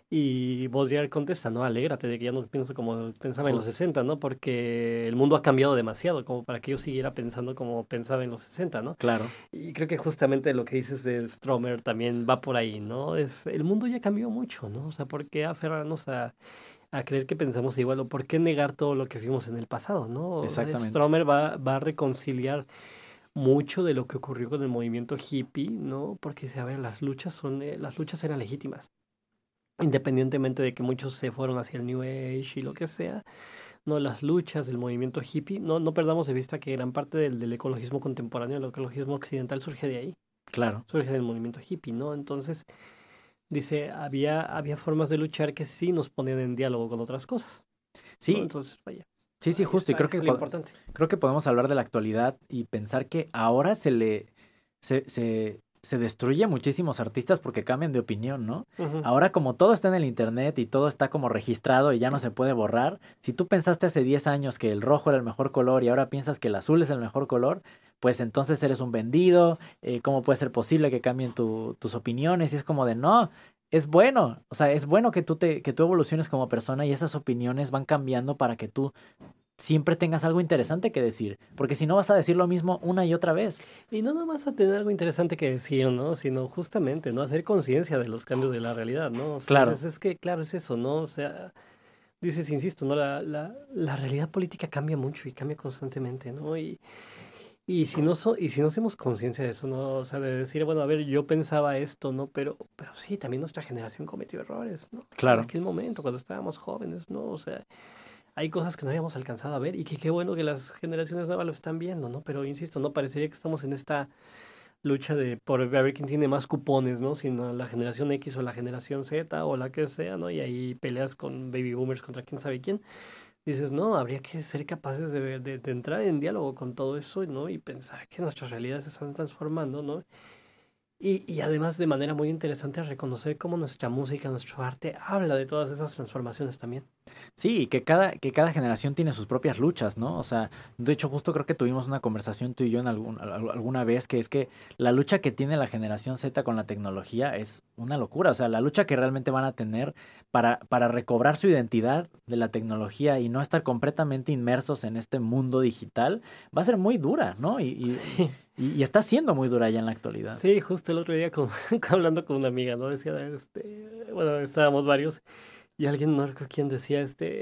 Y Baudrillard contesta, ¿no? Alégrate de que ya no pienso como pensaba en los 60, ¿no? Porque el mundo ha cambiado demasiado como para que yo siguiera pensando como pensaba en los 60, ¿no?
Claro.
Y creo que justamente lo que dices de Stromer también va por ahí, ¿no? El mundo ya cambió mucho, ¿no? O sea, ¿por qué aferrarnos a creer que pensamos igual o por qué negar todo lo que vimos en el pasado, ¿no?
Exactamente.
Stromer va a reconciliar mucho de lo que ocurrió con el movimiento hippie, ¿no? Porque, a ver, las luchas eran legítimas. Independientemente de que muchos se fueron hacia el New Age y lo que sea, ¿no? Las luchas del movimiento hippie, no perdamos de vista que gran parte del ecologismo contemporáneo, el ecologismo occidental surge de ahí.
Claro.
Surge del movimiento hippie, ¿no? Entonces, dice, había formas de luchar que sí nos ponían en diálogo con otras cosas.
Sí.
¿no? Entonces, vaya.
Sí, justo. Y creo que podemos hablar de la actualidad y pensar que ahora se destruye a muchísimos artistas porque cambian de opinión, ¿no? Ahora como todo está en el internet y todo está como registrado y ya no se puede borrar, si tú pensaste hace 10 años que el rojo era el mejor color y ahora piensas que el azul es el mejor color, pues entonces eres un vendido, ¿cómo puede ser posible que cambien tus opiniones? Y es como de, no, es bueno, o sea, es bueno que tú evoluciones como persona y esas opiniones van cambiando para que tú siempre tengas algo interesante que decir, porque si no vas a decir lo mismo una y otra vez.
Y no nomás a tener algo interesante que decir, ¿no? Sino justamente, ¿no? Hacer conciencia de los cambios de la realidad, ¿no? O sea,
claro.
Es que, claro, es eso, ¿no? O sea, dices, insisto, ¿no? La realidad política cambia mucho y cambia constantemente, ¿no? Y si no hacemos conciencia de eso, ¿no? O sea, de decir, bueno, a ver, yo pensaba esto, ¿no? Pero sí, también nuestra generación cometió errores, ¿no?
Claro.
En aquel momento, cuando estábamos jóvenes, ¿no? O sea, hay cosas que no habíamos alcanzado a ver y que qué bueno que las generaciones nuevas lo están viendo, ¿no? Pero insisto, no parecería que estamos en esta lucha por ver quién tiene más cupones, ¿no? Sino la generación X o la generación Z o la que sea, ¿no? Y ahí peleas con baby boomers contra quién sabe quién. Dices, no, habría que ser capaces de entrar en diálogo con todo eso, ¿no? Y pensar que nuestras realidades se están transformando, ¿no? Y además de manera muy interesante reconocer cómo nuestra música, nuestro arte habla de todas esas transformaciones también.
Sí, y que cada generación tiene sus propias luchas, ¿no? O sea, de hecho justo creo que tuvimos una conversación tú y yo en alguna vez, que es que la lucha que tiene la generación Z con la tecnología es una locura. O sea, la lucha que realmente van a tener para recobrar su identidad de la tecnología y no estar completamente inmersos en este mundo digital va a ser muy dura, ¿no?
Sí.
Y está siendo muy dura ya en la actualidad.
Sí, justo el otro día hablando con una amiga, ¿no? Decía, bueno, estábamos varios y alguien, no recuerdo quién decía,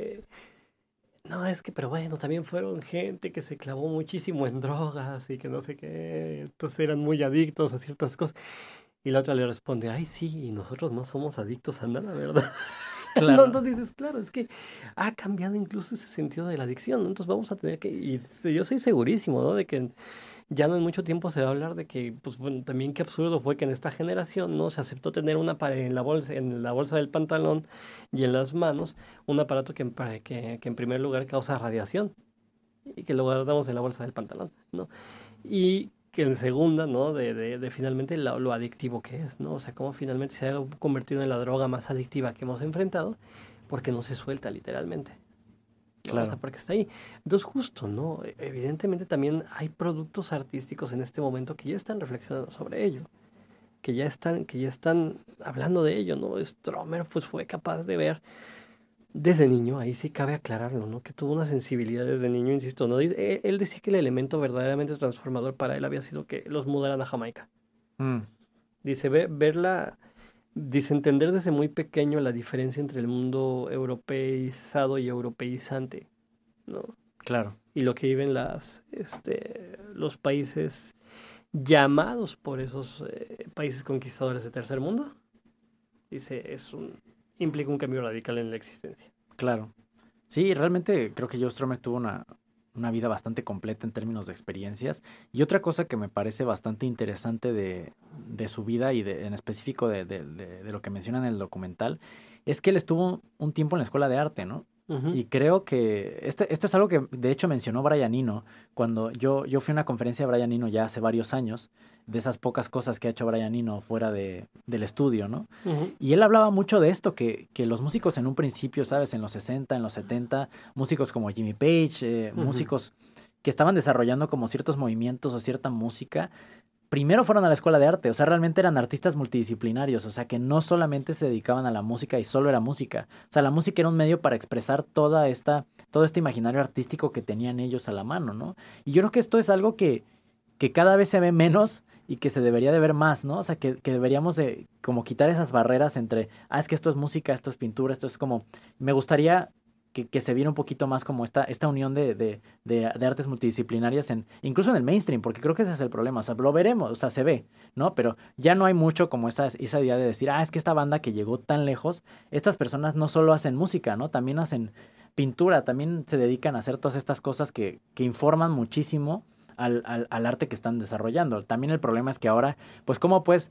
no, es que, pero bueno, también fueron gente que se clavó muchísimo en drogas y que no sé qué, entonces eran muy adictos a ciertas cosas. Y la otra le responde, ay, sí, y nosotros no somos adictos a nada, ¿verdad?
Claro.
No, entonces dices, claro, es que ha cambiado incluso ese sentido de la adicción, ¿no? Entonces vamos a tener que, y yo soy segurísimo, ¿no? De que ya no en mucho tiempo se va a hablar de que, pues bueno, también qué absurdo fue que en esta generación, ¿no? Se aceptó tener una pared en la bolsa del pantalón y en las manos, un aparato que en primer lugar causa radiación y que lo guardamos en la bolsa del pantalón, ¿no? Y que en segunda, ¿no? De finalmente lo adictivo que es, ¿no? O sea, cómo finalmente se ha convertido en la droga más adictiva que hemos enfrentado, porque no se suelta literalmente. ¿No?
Claro.
O sea, porque está ahí. Entonces, justo, ¿no? Evidentemente también hay productos artísticos en este momento que ya están reflexionando sobre ello, que ya están hablando de ello, ¿no? Stromer, pues fue capaz de ver desde niño, ahí sí cabe aclararlo, ¿no? Que tuvo una sensibilidad desde niño, insisto, ¿no? Él decía que el elemento verdaderamente transformador para él había sido que los mudaran a Jamaica. Dice, dice, entender desde muy pequeño la diferencia entre el mundo europeizado y europeizante, ¿no?
Claro.
Y lo que viven los países llamados por esos países conquistadores de tercer mundo. Dice, implica un cambio radical en la existencia.
Claro. Sí, realmente creo que Joe Strummer tuvo una vida bastante completa en términos de experiencias. Y otra cosa que me parece bastante interesante de su vida y en específico de lo que menciona en el documental, es que él estuvo un tiempo en la escuela de arte, ¿no? Y creo que esto es algo que de hecho mencionó Brian Eno cuando yo fui a una conferencia de Brian Eno ya hace varios años, de esas pocas cosas que ha hecho Brian Eno fuera del estudio, ¿no? Y él hablaba mucho de esto, que los músicos en un principio, ¿sabes? En los 60, en los 70, músicos como Jimmy Page, músicos que estaban desarrollando como ciertos movimientos o cierta música, primero fueron a la escuela de arte, o sea, realmente eran artistas multidisciplinarios, o sea, que no solamente se dedicaban a la música y solo era música, o sea, la música era un medio para expresar todo este imaginario artístico que tenían ellos a la mano, ¿no? Y yo creo que esto es algo que cada vez se ve menos y que se debería de ver más, ¿no? O sea, que deberíamos de como quitar esas barreras entre, es que esto es música, esto es pintura, esto es como, me gustaría que se viera un poquito más como esta unión de artes multidisciplinarias incluso en el mainstream, porque creo que ese es el problema, o sea, lo veremos, o sea, se ve, ¿no? Pero ya no hay mucho como esa idea de decir, es que esta banda que llegó tan lejos, estas personas no solo hacen música, ¿no? También hacen pintura, también se dedican a hacer todas estas cosas que informan muchísimo al arte que están desarrollando. También el problema es que ahora, pues, ¿cómo puedes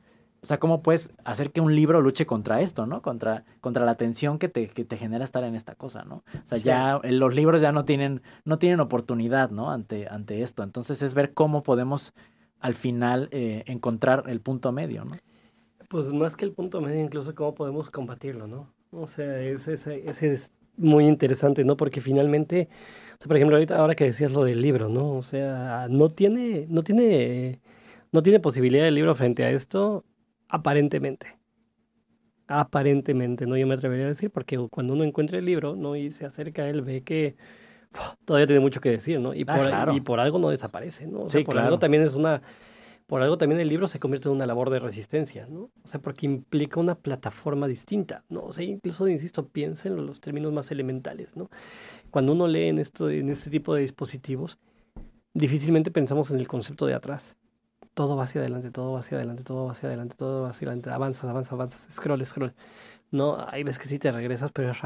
hacer que un libro luche contra esto, ¿no? Contra la tensión que te genera estar en esta cosa, ¿no? O sea, ya los libros ya no tienen oportunidad, ¿no? Ante esto. Entonces es ver cómo podemos al final encontrar el punto medio, ¿no?
Pues más que el punto medio, incluso cómo podemos combatirlo, ¿no? O sea, ese es muy interesante, ¿no? Porque finalmente, o sea, por ejemplo, ahora que decías lo del libro, ¿no? O sea, no tiene posibilidad el libro frente a esto, aparentemente, ¿no? Yo me atrevería a decir, porque cuando uno encuentra el libro, ¿no? Y se acerca a él, ve que todavía tiene mucho que decir, ¿no? Y por algo no desaparece, ¿no? O sea, algo también por algo también el libro se convierte en una labor de resistencia, ¿no? O sea, porque implica una plataforma distinta, ¿no? O sea, incluso, insisto, piensen en los términos más elementales, ¿no? Cuando uno lee en este tipo de dispositivos, difícilmente pensamos en el concepto de atrás. Todo va hacia adelante, todo va hacia adelante, todo va hacia adelante, todo va hacia adelante, avanzas, scroll. No, hay veces que sí te regresas, pero es raro.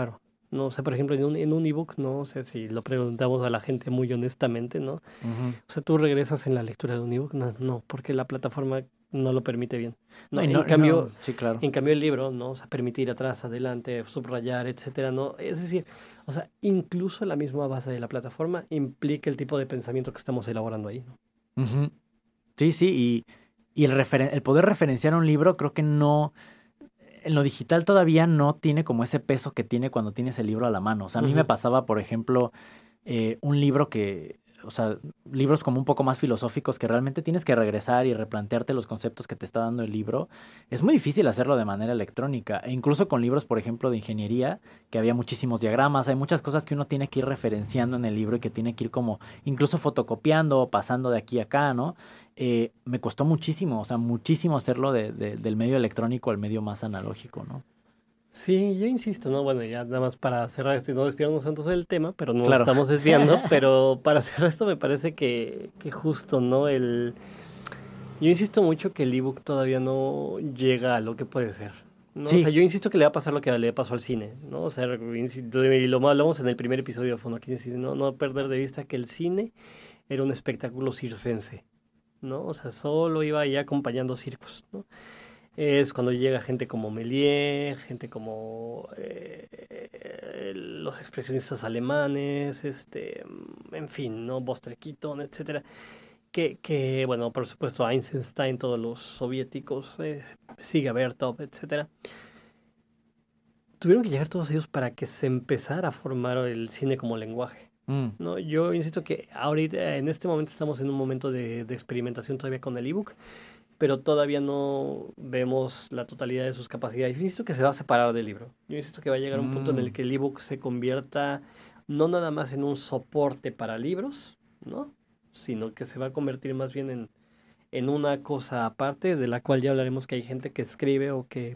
No, o sea, por ejemplo, en un ebook, no, o sea, si lo preguntamos a la gente muy honestamente, ¿no? O sea, tú regresas en la lectura de un ebook, no, porque la plataforma no lo permite bien. No, en cambio,
sí, claro.
En cambio el libro, ¿no? O sea, permitir atrás, adelante, subrayar, etcétera, ¿no? Es decir, o sea, incluso la misma base de la plataforma implica el tipo de pensamiento que estamos elaborando ahí, ¿no?
Sí, y el poder referenciar un libro creo que no... En lo digital todavía no tiene como ese peso que tiene cuando tienes el libro a la mano. O sea, a mí me pasaba, por ejemplo, un libro o sea, libros como un poco más filosóficos que realmente tienes que regresar y replantearte los conceptos que te está dando el libro. Es muy difícil hacerlo de manera electrónica. E incluso con libros, por ejemplo, de ingeniería, que había muchísimos diagramas, hay muchas cosas que uno tiene que ir referenciando en el libro y que tiene que ir como incluso fotocopiando o pasando de aquí a acá, ¿no? Me costó muchísimo, o sea, muchísimo hacerlo del medio electrónico al medio más analógico, ¿no?
Sí, yo insisto, ¿no? Bueno, ya nada más para cerrar esto y no desviarnos tanto del tema, pero no nos estamos desviando, pero para cerrar esto me parece que justo, ¿no? Yo insisto mucho que el ebook todavía no llega a lo que puede ser, ¿no? Sí. O sea, yo insisto que le va a pasar lo que le pasó al cine, ¿no? O sea, y lo hablamos en el primer episodio de Fonoquinesis, no perder de vista que el cine era un espectáculo circense, ¿no? O sea, solo iba ahí acompañando circos, ¿no? Es cuando llega gente como Méliès, gente como los expresionistas alemanes, en fin, ¿no? Buster Keaton, etcétera. Que, bueno, por supuesto, Eisenstein, todos los soviéticos, Siga Bertov, etcétera. Tuvieron que llegar todos ellos para que se empezara a formar el cine como lenguaje, ¿no? Yo insisto que ahorita, en este momento, estamos en un momento de experimentación todavía con el ebook, pero todavía no vemos la totalidad de sus capacidades. Yo insisto que se va a separar del libro. Yo insisto que va a llegar un punto en el que el ebook se convierta no nada más en un soporte para libros, ¿no? Sino que se va a convertir más bien en una cosa aparte, de la cual ya hablaremos, que hay gente que escribe o que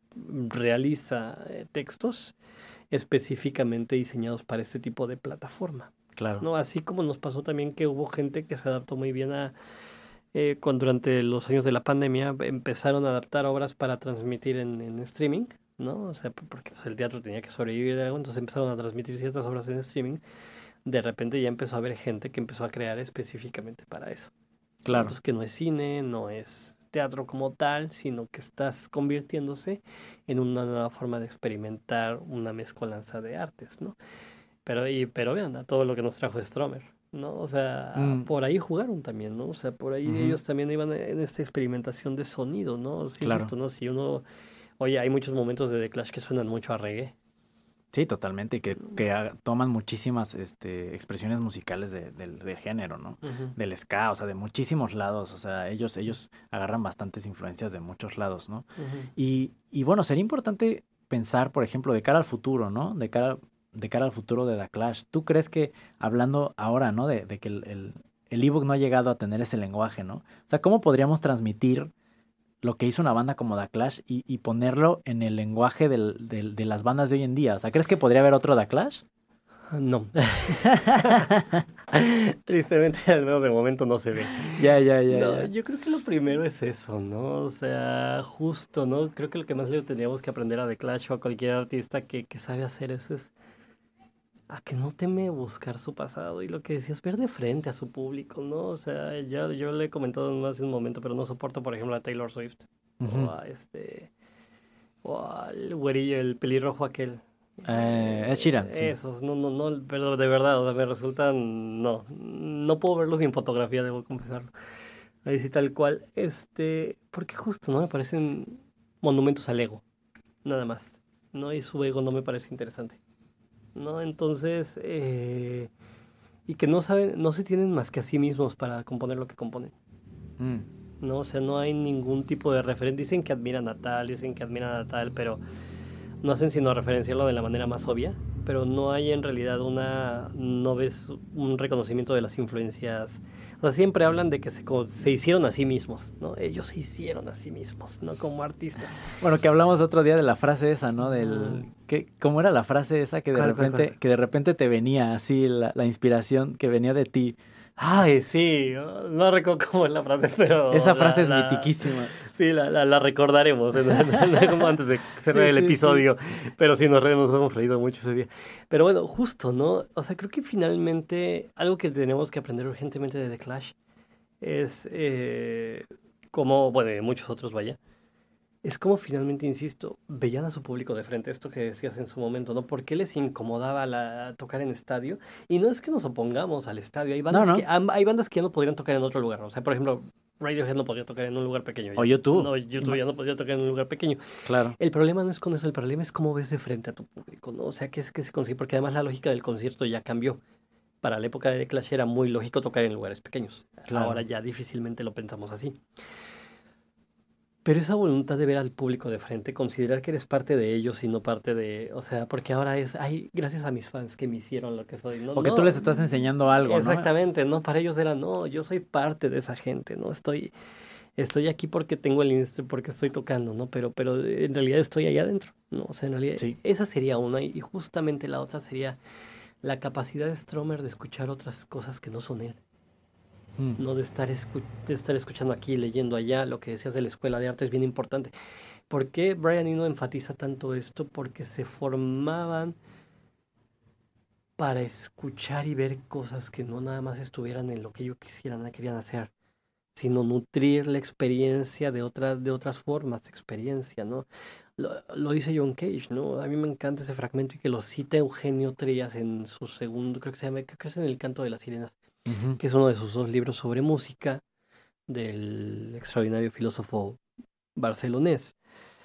realiza textos específicamente diseñados para este tipo de plataforma.
Claro.
¿No? Así como nos pasó también que hubo gente que se adaptó muy bien cuando durante los años de la pandemia empezaron a adaptar obras para transmitir en streaming, ¿no? O sea, porque pues, el teatro tenía que sobrevivir de algo, entonces empezaron a transmitir ciertas obras en streaming. De repente ya empezó a haber gente que empezó a crear específicamente para eso.
Claro.
Entonces que no es cine, no es teatro como tal, sino que estás convirtiéndose en una nueva forma de experimentar una mezcolanza de artes, ¿no? Pero vean, a todo lo que nos trajo Stromer, ¿no? O sea, por ahí jugaron también, ¿no? O sea, por ahí ellos también iban en esta experimentación de sonido, ¿no? Sí,
claro.
Insisto, ¿no? Si uno... Oye, hay muchos momentos de The Clash que suenan mucho a reggae.
Sí, totalmente, que toman muchísimas expresiones musicales del género, ¿no? Del ska, o sea, de muchísimos lados, o sea, ellos agarran bastantes influencias de muchos lados, ¿no? Y bueno, sería importante pensar, por ejemplo, de cara al futuro, ¿no? De cara al futuro de The Clash. ¿Tú crees que, hablando ahora, ¿no? De que el ebook no ha llegado a tener ese lenguaje, ¿no? O sea, ¿cómo podríamos transmitir lo que hizo una banda como The Clash y ponerlo en el lenguaje de las bandas de hoy en día? O sea, ¿crees que podría haber otro The Clash?
No. Tristemente, al menos de momento no se ve.
Ya.
Yo creo que lo primero es eso, ¿no? O sea, justo, ¿no? Creo que lo que más le tendríamos que aprender a The Clash o a cualquier artista que sabe hacer eso es a que no teme buscar su pasado y lo que decías, ver de frente a su público, ¿no? O sea, yo le he comentado hace un momento, pero no soporto, por ejemplo, a Taylor Swift o al güerillo, el pelirrojo aquel.
Ed Sheeran, sí.
Esos, no, pero de verdad, o sea, me resultan, no puedo verlos sin fotografía, debo confesarlo. Ahí sí, tal cual, porque justo, ¿no? Me parecen monumentos al ego, nada más, ¿no? Y su ego no me parece interesante, ¿no? Entonces, y que no se tienen más que a sí mismos para componer lo que componen, ¿no? O sea, no hay ningún tipo de referente. Dicen que admiran a tal, pero no hacen sino referenciarlo de la manera más obvia, pero no hay en realidad no ves un reconocimiento de las influencias. O sea, siempre hablan de que se hicieron a sí mismos, ¿no? Ellos se hicieron a sí mismos, ¿no? Como artistas.
Bueno, que hablamos otro día de la frase esa, ¿no? ¿Cómo era la frase esa que de repente te venía así, la inspiración que venía de ti?
Ay, sí, no recuerdo cómo es la frase, pero...
Esa frase es mitiquísima.
Sí, la recordaremos como antes de cerrar el episodio, sí. Pero sí, nos hemos reído mucho ese día. Pero bueno, justo, ¿no? O sea, creo que finalmente algo que tenemos que aprender urgentemente de The Clash es como, bueno, muchos otros, vaya, es como finalmente, insisto, veían a su público de frente, esto que decías en su momento, ¿no? ¿Por qué les incomodaba tocar en estadio? Y no es que nos opongamos al estadio, hay bandas, hay bandas que ya no podrían tocar en otro lugar, o sea, por ejemplo, Radiohead no podría tocar en un lugar pequeño.
O YouTube.
No, YouTube ya no podría tocar en un lugar pequeño.
Claro.
El problema no es con eso, el problema es cómo ves de frente a tu público, ¿no? O sea, ¿qué se consigue? Porque además la lógica del concierto ya cambió. Para la época de The Clash era muy lógico tocar en lugares pequeños. Claro. Ahora ya difícilmente lo pensamos así. Pero esa voluntad de ver al público de frente, considerar que eres parte de ellos y no parte de... O sea, porque ahora es, ay, gracias a mis fans que me hicieron lo que soy. No,
porque tú les estás enseñando algo,
exactamente, ¿no? Para ellos era, no, yo soy parte de esa gente, ¿no? Estoy aquí porque tengo el instrumento, porque estoy tocando, ¿no? Pero en realidad estoy allá adentro, ¿no? O sea, en realidad sí. Esa sería una y justamente la otra sería la capacidad de Stromer de escuchar otras cosas que no son él. No de estar escuchando aquí, leyendo allá. Lo que decías de la escuela de arte es bien importante. ¿Por qué Brian Eno enfatiza tanto esto? Porque se formaban para escuchar y ver cosas que no nada más estuvieran en lo que ellos querían hacer, sino nutrir la experiencia de otras formas de experiencia, ¿no? Lo dice John Cage, ¿no? A mí me encanta ese fragmento y que lo cita Eugenio Trías en su segundo, creo que es en El Canto de las Sirenas. Uh-huh. Que es uno de sus 2 libros sobre música del extraordinario filósofo barcelonés.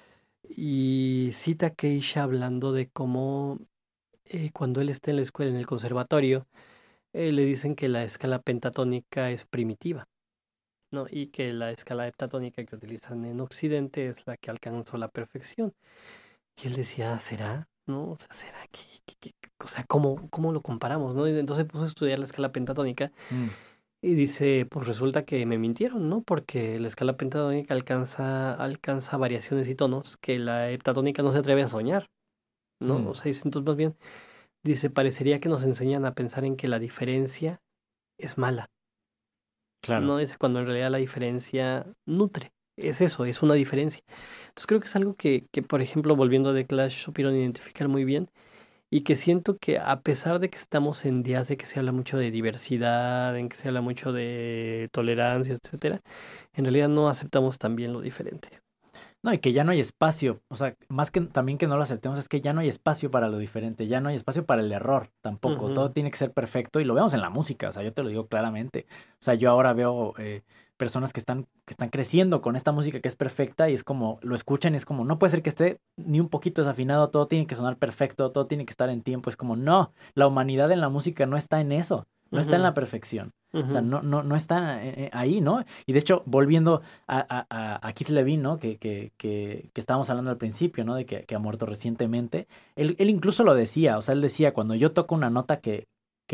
Y cita a Cage hablando de cómo cuando él está en la escuela, en el conservatorio, le dicen que la escala pentatónica es primitiva, ¿no? Y que la escala heptatónica que utilizan en Occidente es la que alcanzó la perfección. Y él decía, ¿será? ¿No? O sea, ¿será que o sea, ¿cómo lo comparamos, no? Y entonces puso a estudiar la escala pentatónica y dice, pues resulta que me mintieron, ¿no? Porque la escala pentatónica alcanza variaciones y tonos que la heptatónica no se atreve a soñar, ¿no? O sea, entonces más bien, dice, parecería que nos enseñan a pensar en que la diferencia es mala. Claro. No es cuando en realidad la diferencia nutre. Es eso, es una diferencia. Entonces creo que es algo que por ejemplo, volviendo a The Clash, supieron identificar muy bien y que siento que a pesar de que estamos en días de que se habla mucho de diversidad, en que se habla mucho de tolerancia, etcétera, en realidad no aceptamos tan bien lo diferente.
No, y que ya no hay espacio, o sea, más que también que no lo aceptemos, es que ya no hay espacio para lo diferente, ya no hay espacio para el error tampoco, uh-huh. Todo tiene que ser perfecto y lo vemos en la música, o sea, yo te lo digo claramente, o sea, yo ahora veo personas que están creciendo con esta música que es perfecta y es como, lo escuchan y es como, no puede ser que esté ni un poquito desafinado, todo tiene que sonar perfecto, todo tiene que estar en tiempo, es como, no, la humanidad en la música no está en eso, no uh-huh. está en la perfección. Uh-huh. O sea, no está ahí, ¿no? Y de hecho, volviendo a Keith Levine, ¿no? Que estábamos hablando al principio, ¿no? De que ha muerto recientemente. Él incluso lo decía, o sea, él decía, cuando yo toco una nota que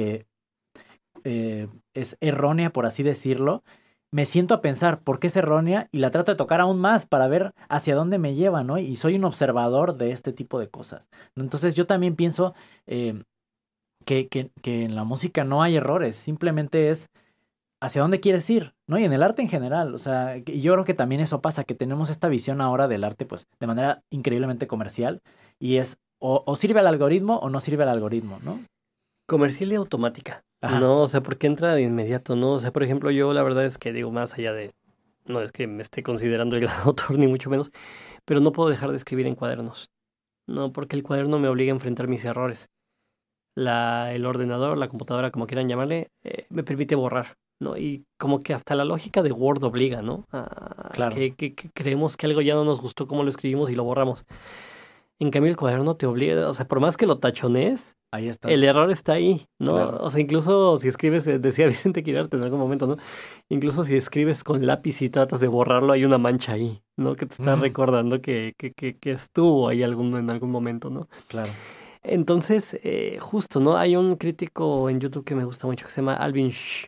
es errónea, por así decirlo, me siento a pensar por qué es errónea y la trato de tocar aún más para ver hacia dónde me lleva, ¿no? Y soy un observador de este tipo de cosas. Entonces, yo también pienso... Que en la música no hay errores, simplemente es hacia dónde quieres ir, ¿no? Y en el arte en general, o sea, yo creo que también eso pasa, que tenemos esta visión ahora del arte, pues, de manera increíblemente comercial, y es o sirve al algoritmo o no sirve al algoritmo, ¿no?
Comercial y automática, ajá. ¿No? O sea, porque entra de inmediato, ¿no? O sea, por ejemplo, yo la verdad es que digo, más allá de, no es que me esté considerando el gran autor, ni mucho menos, pero no puedo dejar de escribir en cuadernos, ¿no? Porque el cuaderno me obliga a enfrentar mis errores. El ordenador, la computadora, como quieran llamarle, me permite borrar, ¿no? Y como que hasta la lógica de Word obliga, ¿no?
Claro.
Que creemos que algo ya no nos gustó como lo escribimos y lo borramos. En cambio, el cuaderno te obliga, o sea, por más que lo tachones,
ahí está.
El error está ahí, ¿no?
Claro.
O sea, incluso si escribes, decía Vicente Quirarte en algún momento, ¿no? Incluso si escribes con lápiz y tratas de borrarlo, hay una mancha ahí, ¿no? Que te está recordando que estuvo ahí en algún momento, ¿no?
Claro.
Entonces, justo, ¿no? Hay un crítico en YouTube que me gusta mucho que se llama Alvin Shh,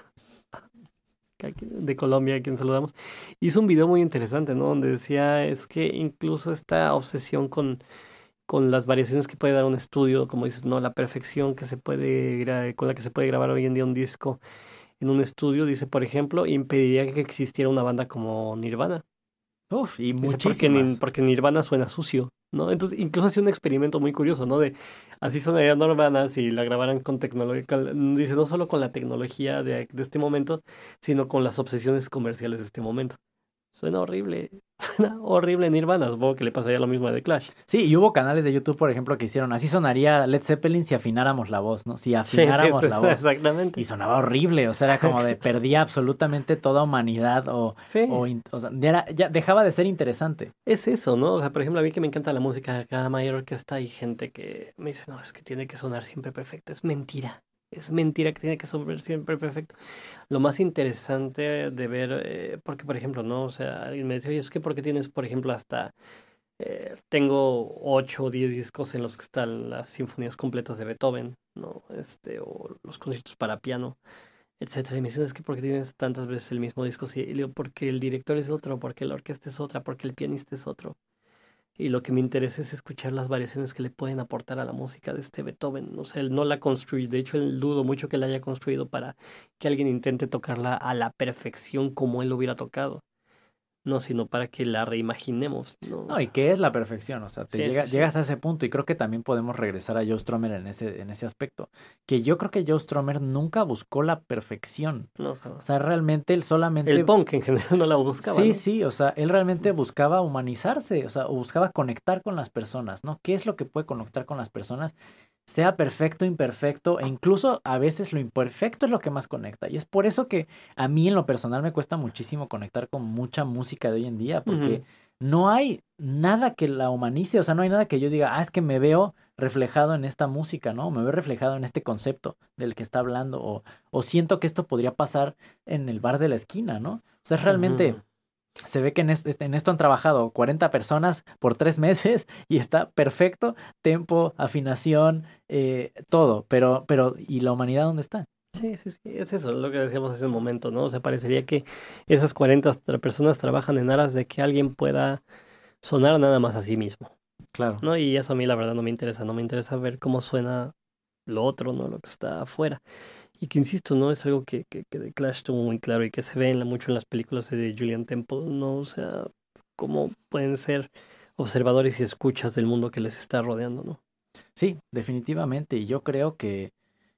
de Colombia, a quien saludamos. Hizo un video muy interesante, ¿no? Donde decía, es que incluso esta obsesión con las variaciones que puede dar un estudio, como dices, ¿no? La perfección que se puede con la que se puede grabar hoy en día un disco, en un estudio, dice, por ejemplo, impediría que existiera una banda como Nirvana.
Y
dice,
muchísimas.
porque Nirvana suena sucio, ¿no? Entonces, incluso hacía un experimento muy curioso, ¿no? De así sonaría Nirvana si la grabaran con tecnología, dice, no solo con la tecnología de este momento, sino con las obsesiones comerciales de este momento. Suena horrible Nirvana, supongo que le pasaría lo mismo a The Clash.
Sí, y hubo canales de YouTube, por ejemplo, que hicieron, así sonaría Led Zeppelin si afináramos la voz, ¿no? Si afináramos la voz.
Exactamente.
Y sonaba horrible, o sea, era como de perdía absolutamente toda humanidad o sea, ya dejaba de ser interesante.
Es eso, ¿no? O sea, por ejemplo, a mí que me encanta la música de cada mayor orquesta, hay gente que me dice, no, es que tiene que sonar siempre perfecto. Es mentira. Es mentira que tiene que sonar siempre perfecto. Lo más interesante de ver, porque por ejemplo, ¿no? O sea, alguien me dice, oye, es que ¿por qué tienes, por ejemplo, hasta... tengo 8 o 10 discos en los que están las sinfonías completas de Beethoven, ¿no? O los conciertos para piano, etcétera. Y me dicen, es que ¿por qué tienes tantas veces el mismo disco? Sí, y le digo, porque el director es otro, porque la orquesta es otra, porque el pianista es otro. Y lo que me interesa es escuchar las variaciones que le pueden aportar a la música de este Beethoven. O sea, él no la construyó. De hecho, él dudo mucho que la haya construido para que alguien intente tocarla a la perfección como él lo hubiera tocado. No, sino para que la reimaginemos, ¿no?
No, ¿y qué es la perfección? O sea, llegas
sí.
a ese punto y creo que también podemos regresar a Joe Strummer en ese aspecto. Que yo creo que Joe Strummer nunca buscó la perfección.
No,
o sea, realmente él solamente...
El punk en general no la buscaba,
Sí,
¿no?
sí, o sea, él realmente buscaba humanizarse, o sea, o buscaba conectar con las personas, ¿no? ¿Qué es lo que puede conectar con las personas? Sea perfecto, imperfecto, e incluso a veces lo imperfecto es lo que más conecta. Y es por eso que a mí en lo personal me cuesta muchísimo conectar con mucha música de hoy en día, porque no hay nada que la humanice, o sea, no hay nada que yo diga, es que me veo reflejado en esta música, ¿no? Me veo reflejado en este concepto del que está hablando, o siento que esto podría pasar en el bar de la esquina, ¿no? O sea, realmente... Se ve que en esto han trabajado 40 personas por 3 meses y está perfecto, tempo, afinación, todo, pero ¿y la humanidad dónde está?
Sí, es eso, lo que decíamos hace un momento, ¿no? O sea, parecería que esas 40 personas trabajan en aras de que alguien pueda sonar nada más a sí mismo.
Claro.
¿No? Y eso a mí la verdad no me interesa ver cómo suena lo otro, ¿no? Lo que está afuera. Y que insisto, ¿no? Es algo que The Clash tuvo muy claro y que se ve mucho en las películas de Julian Temple, ¿no? O sea, cómo pueden ser observadores y escuchas del mundo que les está rodeando, ¿no?
Sí, definitivamente. Y yo creo que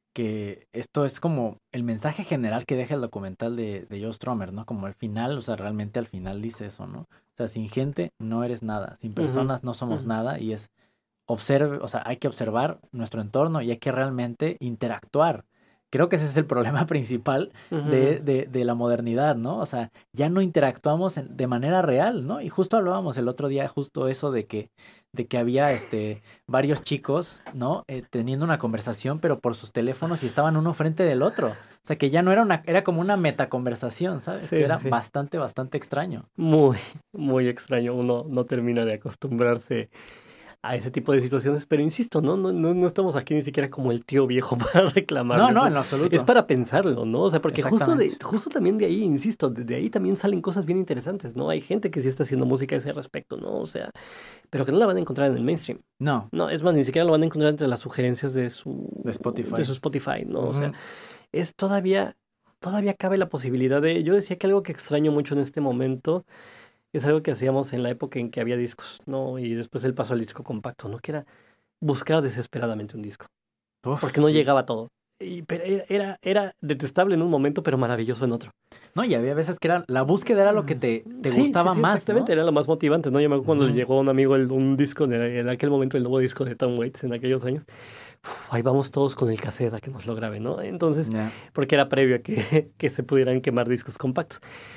esto es como el mensaje general que deja el documental de Joe Strummer, ¿no? Como al final, o sea, realmente al final dice eso, ¿no? O sea, sin gente no eres nada, sin personas no somos nada y es o sea, hay que observar nuestro entorno y hay que realmente interactuar. Creo que ese es el problema principal de la modernidad, ¿no? O sea, ya no interactuamos de manera real, ¿no? Y justo hablábamos el otro día justo eso de que había varios chicos, ¿no? Teniendo una conversación, pero por sus teléfonos y estaban uno frente del otro. O sea, que ya no era como una metaconversación, ¿sabes?
Sí,
que era
sí.
bastante extraño.
Muy, muy extraño. Uno no termina de acostumbrarse a ese tipo de situaciones, pero insisto, no estamos aquí ni siquiera como el tío viejo para reclamar.
No, en lo absoluto.
Es para pensarlo, ¿no? O sea, porque justo también de ahí, insisto, de ahí también salen cosas bien interesantes, ¿no? Hay gente que sí está haciendo música a ese respecto, ¿no? O sea, pero que no la van a encontrar en el mainstream.
No.
No, es más, ni siquiera lo van a encontrar entre las sugerencias de su
Spotify,
¿no? O sea, es todavía cabe la posibilidad de... Yo decía que algo que extraño mucho en este momento es algo que hacíamos en la época en que había discos, ¿no? Y después el paso al disco compacto, ¿no? Que era buscar desesperadamente un disco. Porque no llegaba todo. Pero era detestable en un momento, pero maravilloso en otro.
No, y había veces que la búsqueda era lo que te gustaba más,
exactamente,
¿no?
Era lo más motivante, ¿no? Yo me acuerdo cuando le llegó a un amigo un disco, en aquel momento el nuevo disco de Tom Waits en aquellos años. Ahí vamos todos con el cassette a que nos lo grabe, ¿no? Entonces, porque era previo a que se pudieran quemar discos compactos.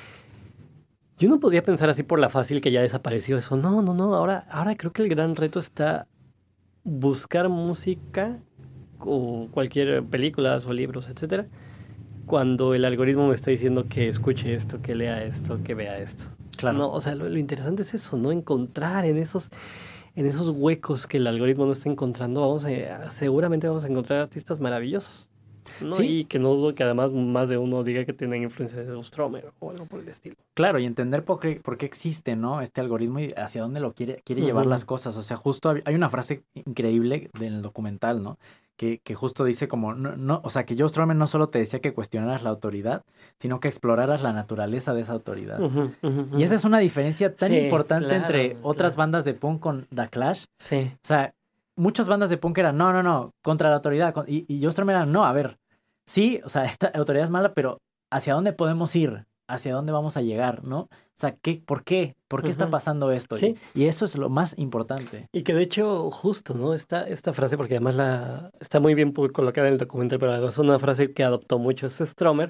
Yo no podía pensar así por la fácil que ya desapareció eso. No. Ahora creo que el gran reto está buscar música o cualquier películas o libros, etcétera, cuando el algoritmo me está diciendo que escuche esto, que lea esto, que vea esto.
Claro.
No, o sea, lo interesante es eso, ¿no? Encontrar en esos huecos que el algoritmo no está encontrando, seguramente vamos a encontrar artistas maravillosos. ¿no?
Sí.
Y que no dudo que además más de uno diga que tienen influencia de Strummer o algo por el estilo.
Claro, y entender por qué existe, ¿no? Este algoritmo y hacia dónde lo quiere llevar las cosas. O sea, justo hay una frase increíble del documental, ¿no? que justo dice como, no, o sea, que Joe Strummer no solo te decía que cuestionaras la autoridad, sino que exploraras la naturaleza de esa autoridad. Y esa es una diferencia tan importante entre otras bandas de punk con The Clash.
Sí.
O sea, muchas bandas de punk eran, no, contra la autoridad. Y Joe Strummer era, no, a ver, sí, o sea, esta autoridad es mala, pero ¿hacia dónde podemos ir? ¿Hacia dónde vamos a llegar? ¿No? O sea, ¿por qué? ¿Por qué está pasando esto?
Sí.
Y eso es lo más importante.
Y que de hecho, justo, ¿no? Esta frase, porque además está muy bien colocada en el documental, pero además es una frase que adoptó mucho este Strummer,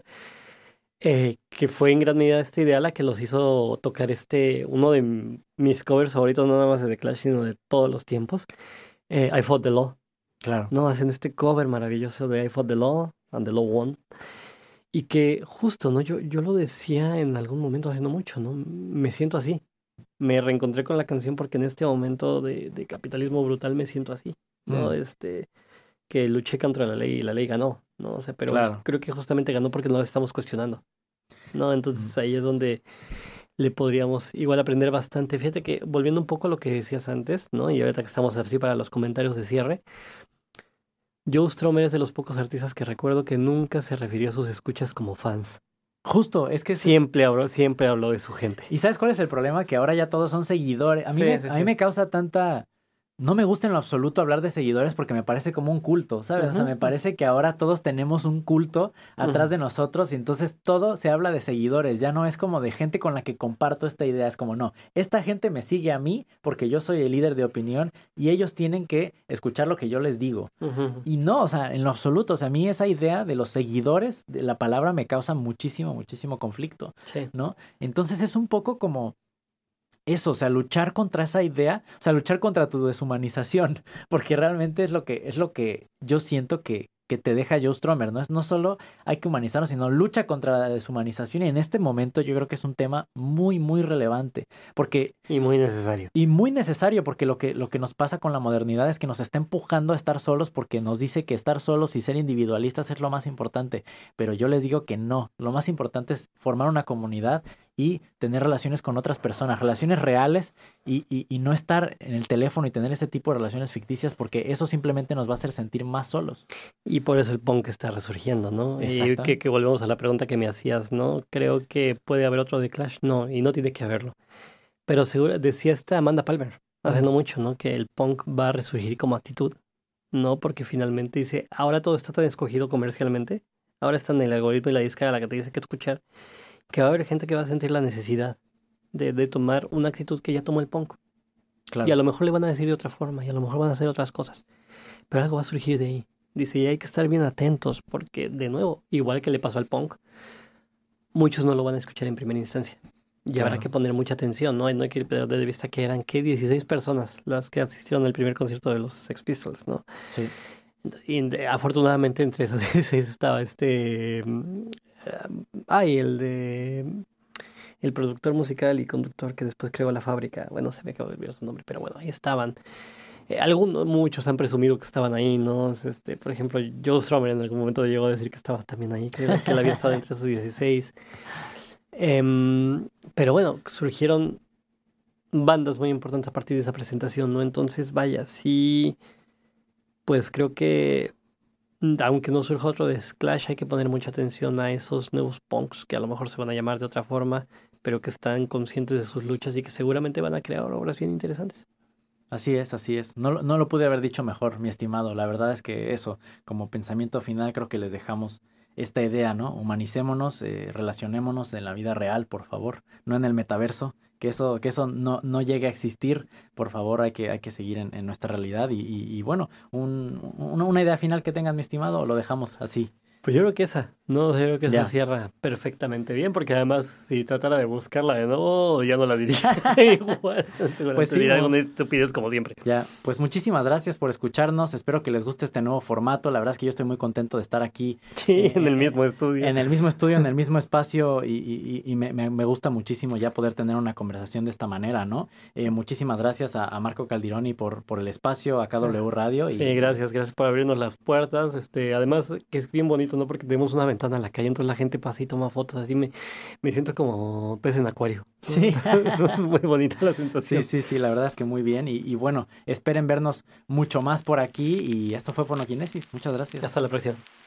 que fue en gran medida esta idea la que los hizo tocar uno de mis covers favoritos, no nada más de The Clash, sino de todos los tiempos, I Fought the Law.
Claro.
No, hacen este cover maravilloso de I Fought the Law and the Law Won. Y que justo, ¿no? Yo lo decía en algún momento hace no mucho, ¿no? Me siento así. Me reencontré con la canción porque en este momento de capitalismo brutal me siento así, ¿no? Que luché contra la ley y la ley ganó, ¿no? O sea, pero creo que justamente ganó porque no la estamos cuestionando, ¿no? Entonces ahí es donde le podríamos igual aprender bastante. Fíjate que volviendo un poco a lo que decías antes, ¿no? Y ahorita que estamos así para los comentarios de cierre, Joe Strummer es de los pocos artistas que recuerdo que nunca se refirió a sus escuchas como fans.
Justo, es que
siempre habló de su gente.
¿Y sabes cuál es el problema? Que ahora ya todos son seguidores. A mí me causa tanta... No me gusta en lo absoluto hablar de seguidores porque me parece como un culto, ¿sabes? O sea, me parece que ahora todos tenemos un culto atrás de nosotros y entonces todo se habla de seguidores. Ya no es como de gente con la que comparto esta idea. Es como, no, esta gente me sigue a mí porque yo soy el líder de opinión y ellos tienen que escuchar lo que yo les digo. Y no, o sea, en lo absoluto. O sea, a mí esa idea de los seguidores, de la palabra me causa muchísimo conflicto, ¿no? Entonces es un poco como... eso, o sea, luchar contra esa idea, o sea, luchar contra tu deshumanización, porque realmente es lo que yo siento que te deja Joe Strummer, ¿no? No solo hay que humanizarnos, sino lucha contra la deshumanización, y en este momento yo creo que es un tema muy, muy relevante, porque...
Y muy necesario.
Y muy necesario, porque lo que nos pasa con la modernidad es que nos está empujando a estar solos, porque nos dice que estar solos y ser individualistas es lo más importante, pero yo les digo que no, lo más importante es formar una comunidad y tener relaciones con otras personas, relaciones reales y no estar en el teléfono y tener ese tipo de relaciones ficticias, porque eso simplemente nos va a hacer sentir más solos.
Y por eso el punk está resurgiendo, ¿no? Y que volvemos a la pregunta que me hacías, ¿no? Creo que puede haber otro de Clash, no, y no tiene que haberlo. Pero seguro, decía esta Amanda Palmer hace no mucho, ¿no? Que el punk va a resurgir como actitud, ¿no? Porque finalmente dice, ahora todo está tan escogido comercialmente, ahora está en el algoritmo y la disca a la que te dice que escuchar, que va a haber gente que va a sentir la necesidad de tomar una actitud que ya tomó el punk. Claro. Y a lo mejor le van a decir de otra forma, y a lo mejor van a hacer otras cosas. Pero algo va a surgir de ahí. Dice, y hay que estar bien atentos, porque, de nuevo, igual que le pasó al punk, muchos no lo van a escuchar en primera instancia. Y habrá que poner mucha atención, ¿no? Y no hay que perder de vista que eran, 16 personas las que asistieron al primer concierto de los Sex Pistols, ¿no?
Sí.
Y afortunadamente entre esos 16 estaba el productor musical y conductor que después creó la fábrica. Bueno, se me acabó de olvidar su nombre, pero bueno, ahí estaban. Muchos han presumido que estaban ahí, ¿no? Por ejemplo, Joe Strummer en algún momento llegó a decir que estaba también ahí, que él había estado entre esos 16. Pero bueno, surgieron bandas muy importantes a partir de esa presentación, ¿no? Entonces, vaya, sí, pues creo que aunque no surja otro de Clash, hay que poner mucha atención a esos nuevos punks que a lo mejor se van a llamar de otra forma, pero que están conscientes de sus luchas y que seguramente van a crear obras bien interesantes.
Así es, así es. No lo pude haber dicho mejor, mi estimado. La verdad es que eso, como pensamiento final, creo que les dejamos esta idea, ¿no? Humanicémonos, relacionémonos en la vida real, por favor, no en el metaverso. Que eso no llegue a existir, por favor, hay que seguir en nuestra realidad. Y bueno, una idea final que tengan, mi estimado, o lo dejamos así.
Pues yo creo que esa cierra perfectamente bien, porque además si tratara de buscarla de nuevo, ya no la diría igual. Pues sí, diría alguna estupidez como siempre.
Ya, pues muchísimas gracias por escucharnos. Espero que les guste este nuevo formato. La verdad es que yo estoy muy contento de estar aquí.
Sí, en el mismo estudio.
En el mismo estudio, en el mismo espacio, y me gusta muchísimo ya poder tener una conversación de esta manera, ¿no? Muchísimas gracias a Marco Caldironi por el espacio, a KW Radio.
Sí, gracias por abrirnos las puertas. Además, que es bien bonito, ¿no? Porque tenemos una ventana a la calle, entonces la gente pasa y toma fotos, así me siento como pez en acuario.
Sí.
Es muy bonita la sensación.
Sí, la verdad es que muy bien. Y bueno, esperen vernos mucho más por aquí. Y esto fue Fonokinesis. Muchas gracias.
Hasta la próxima.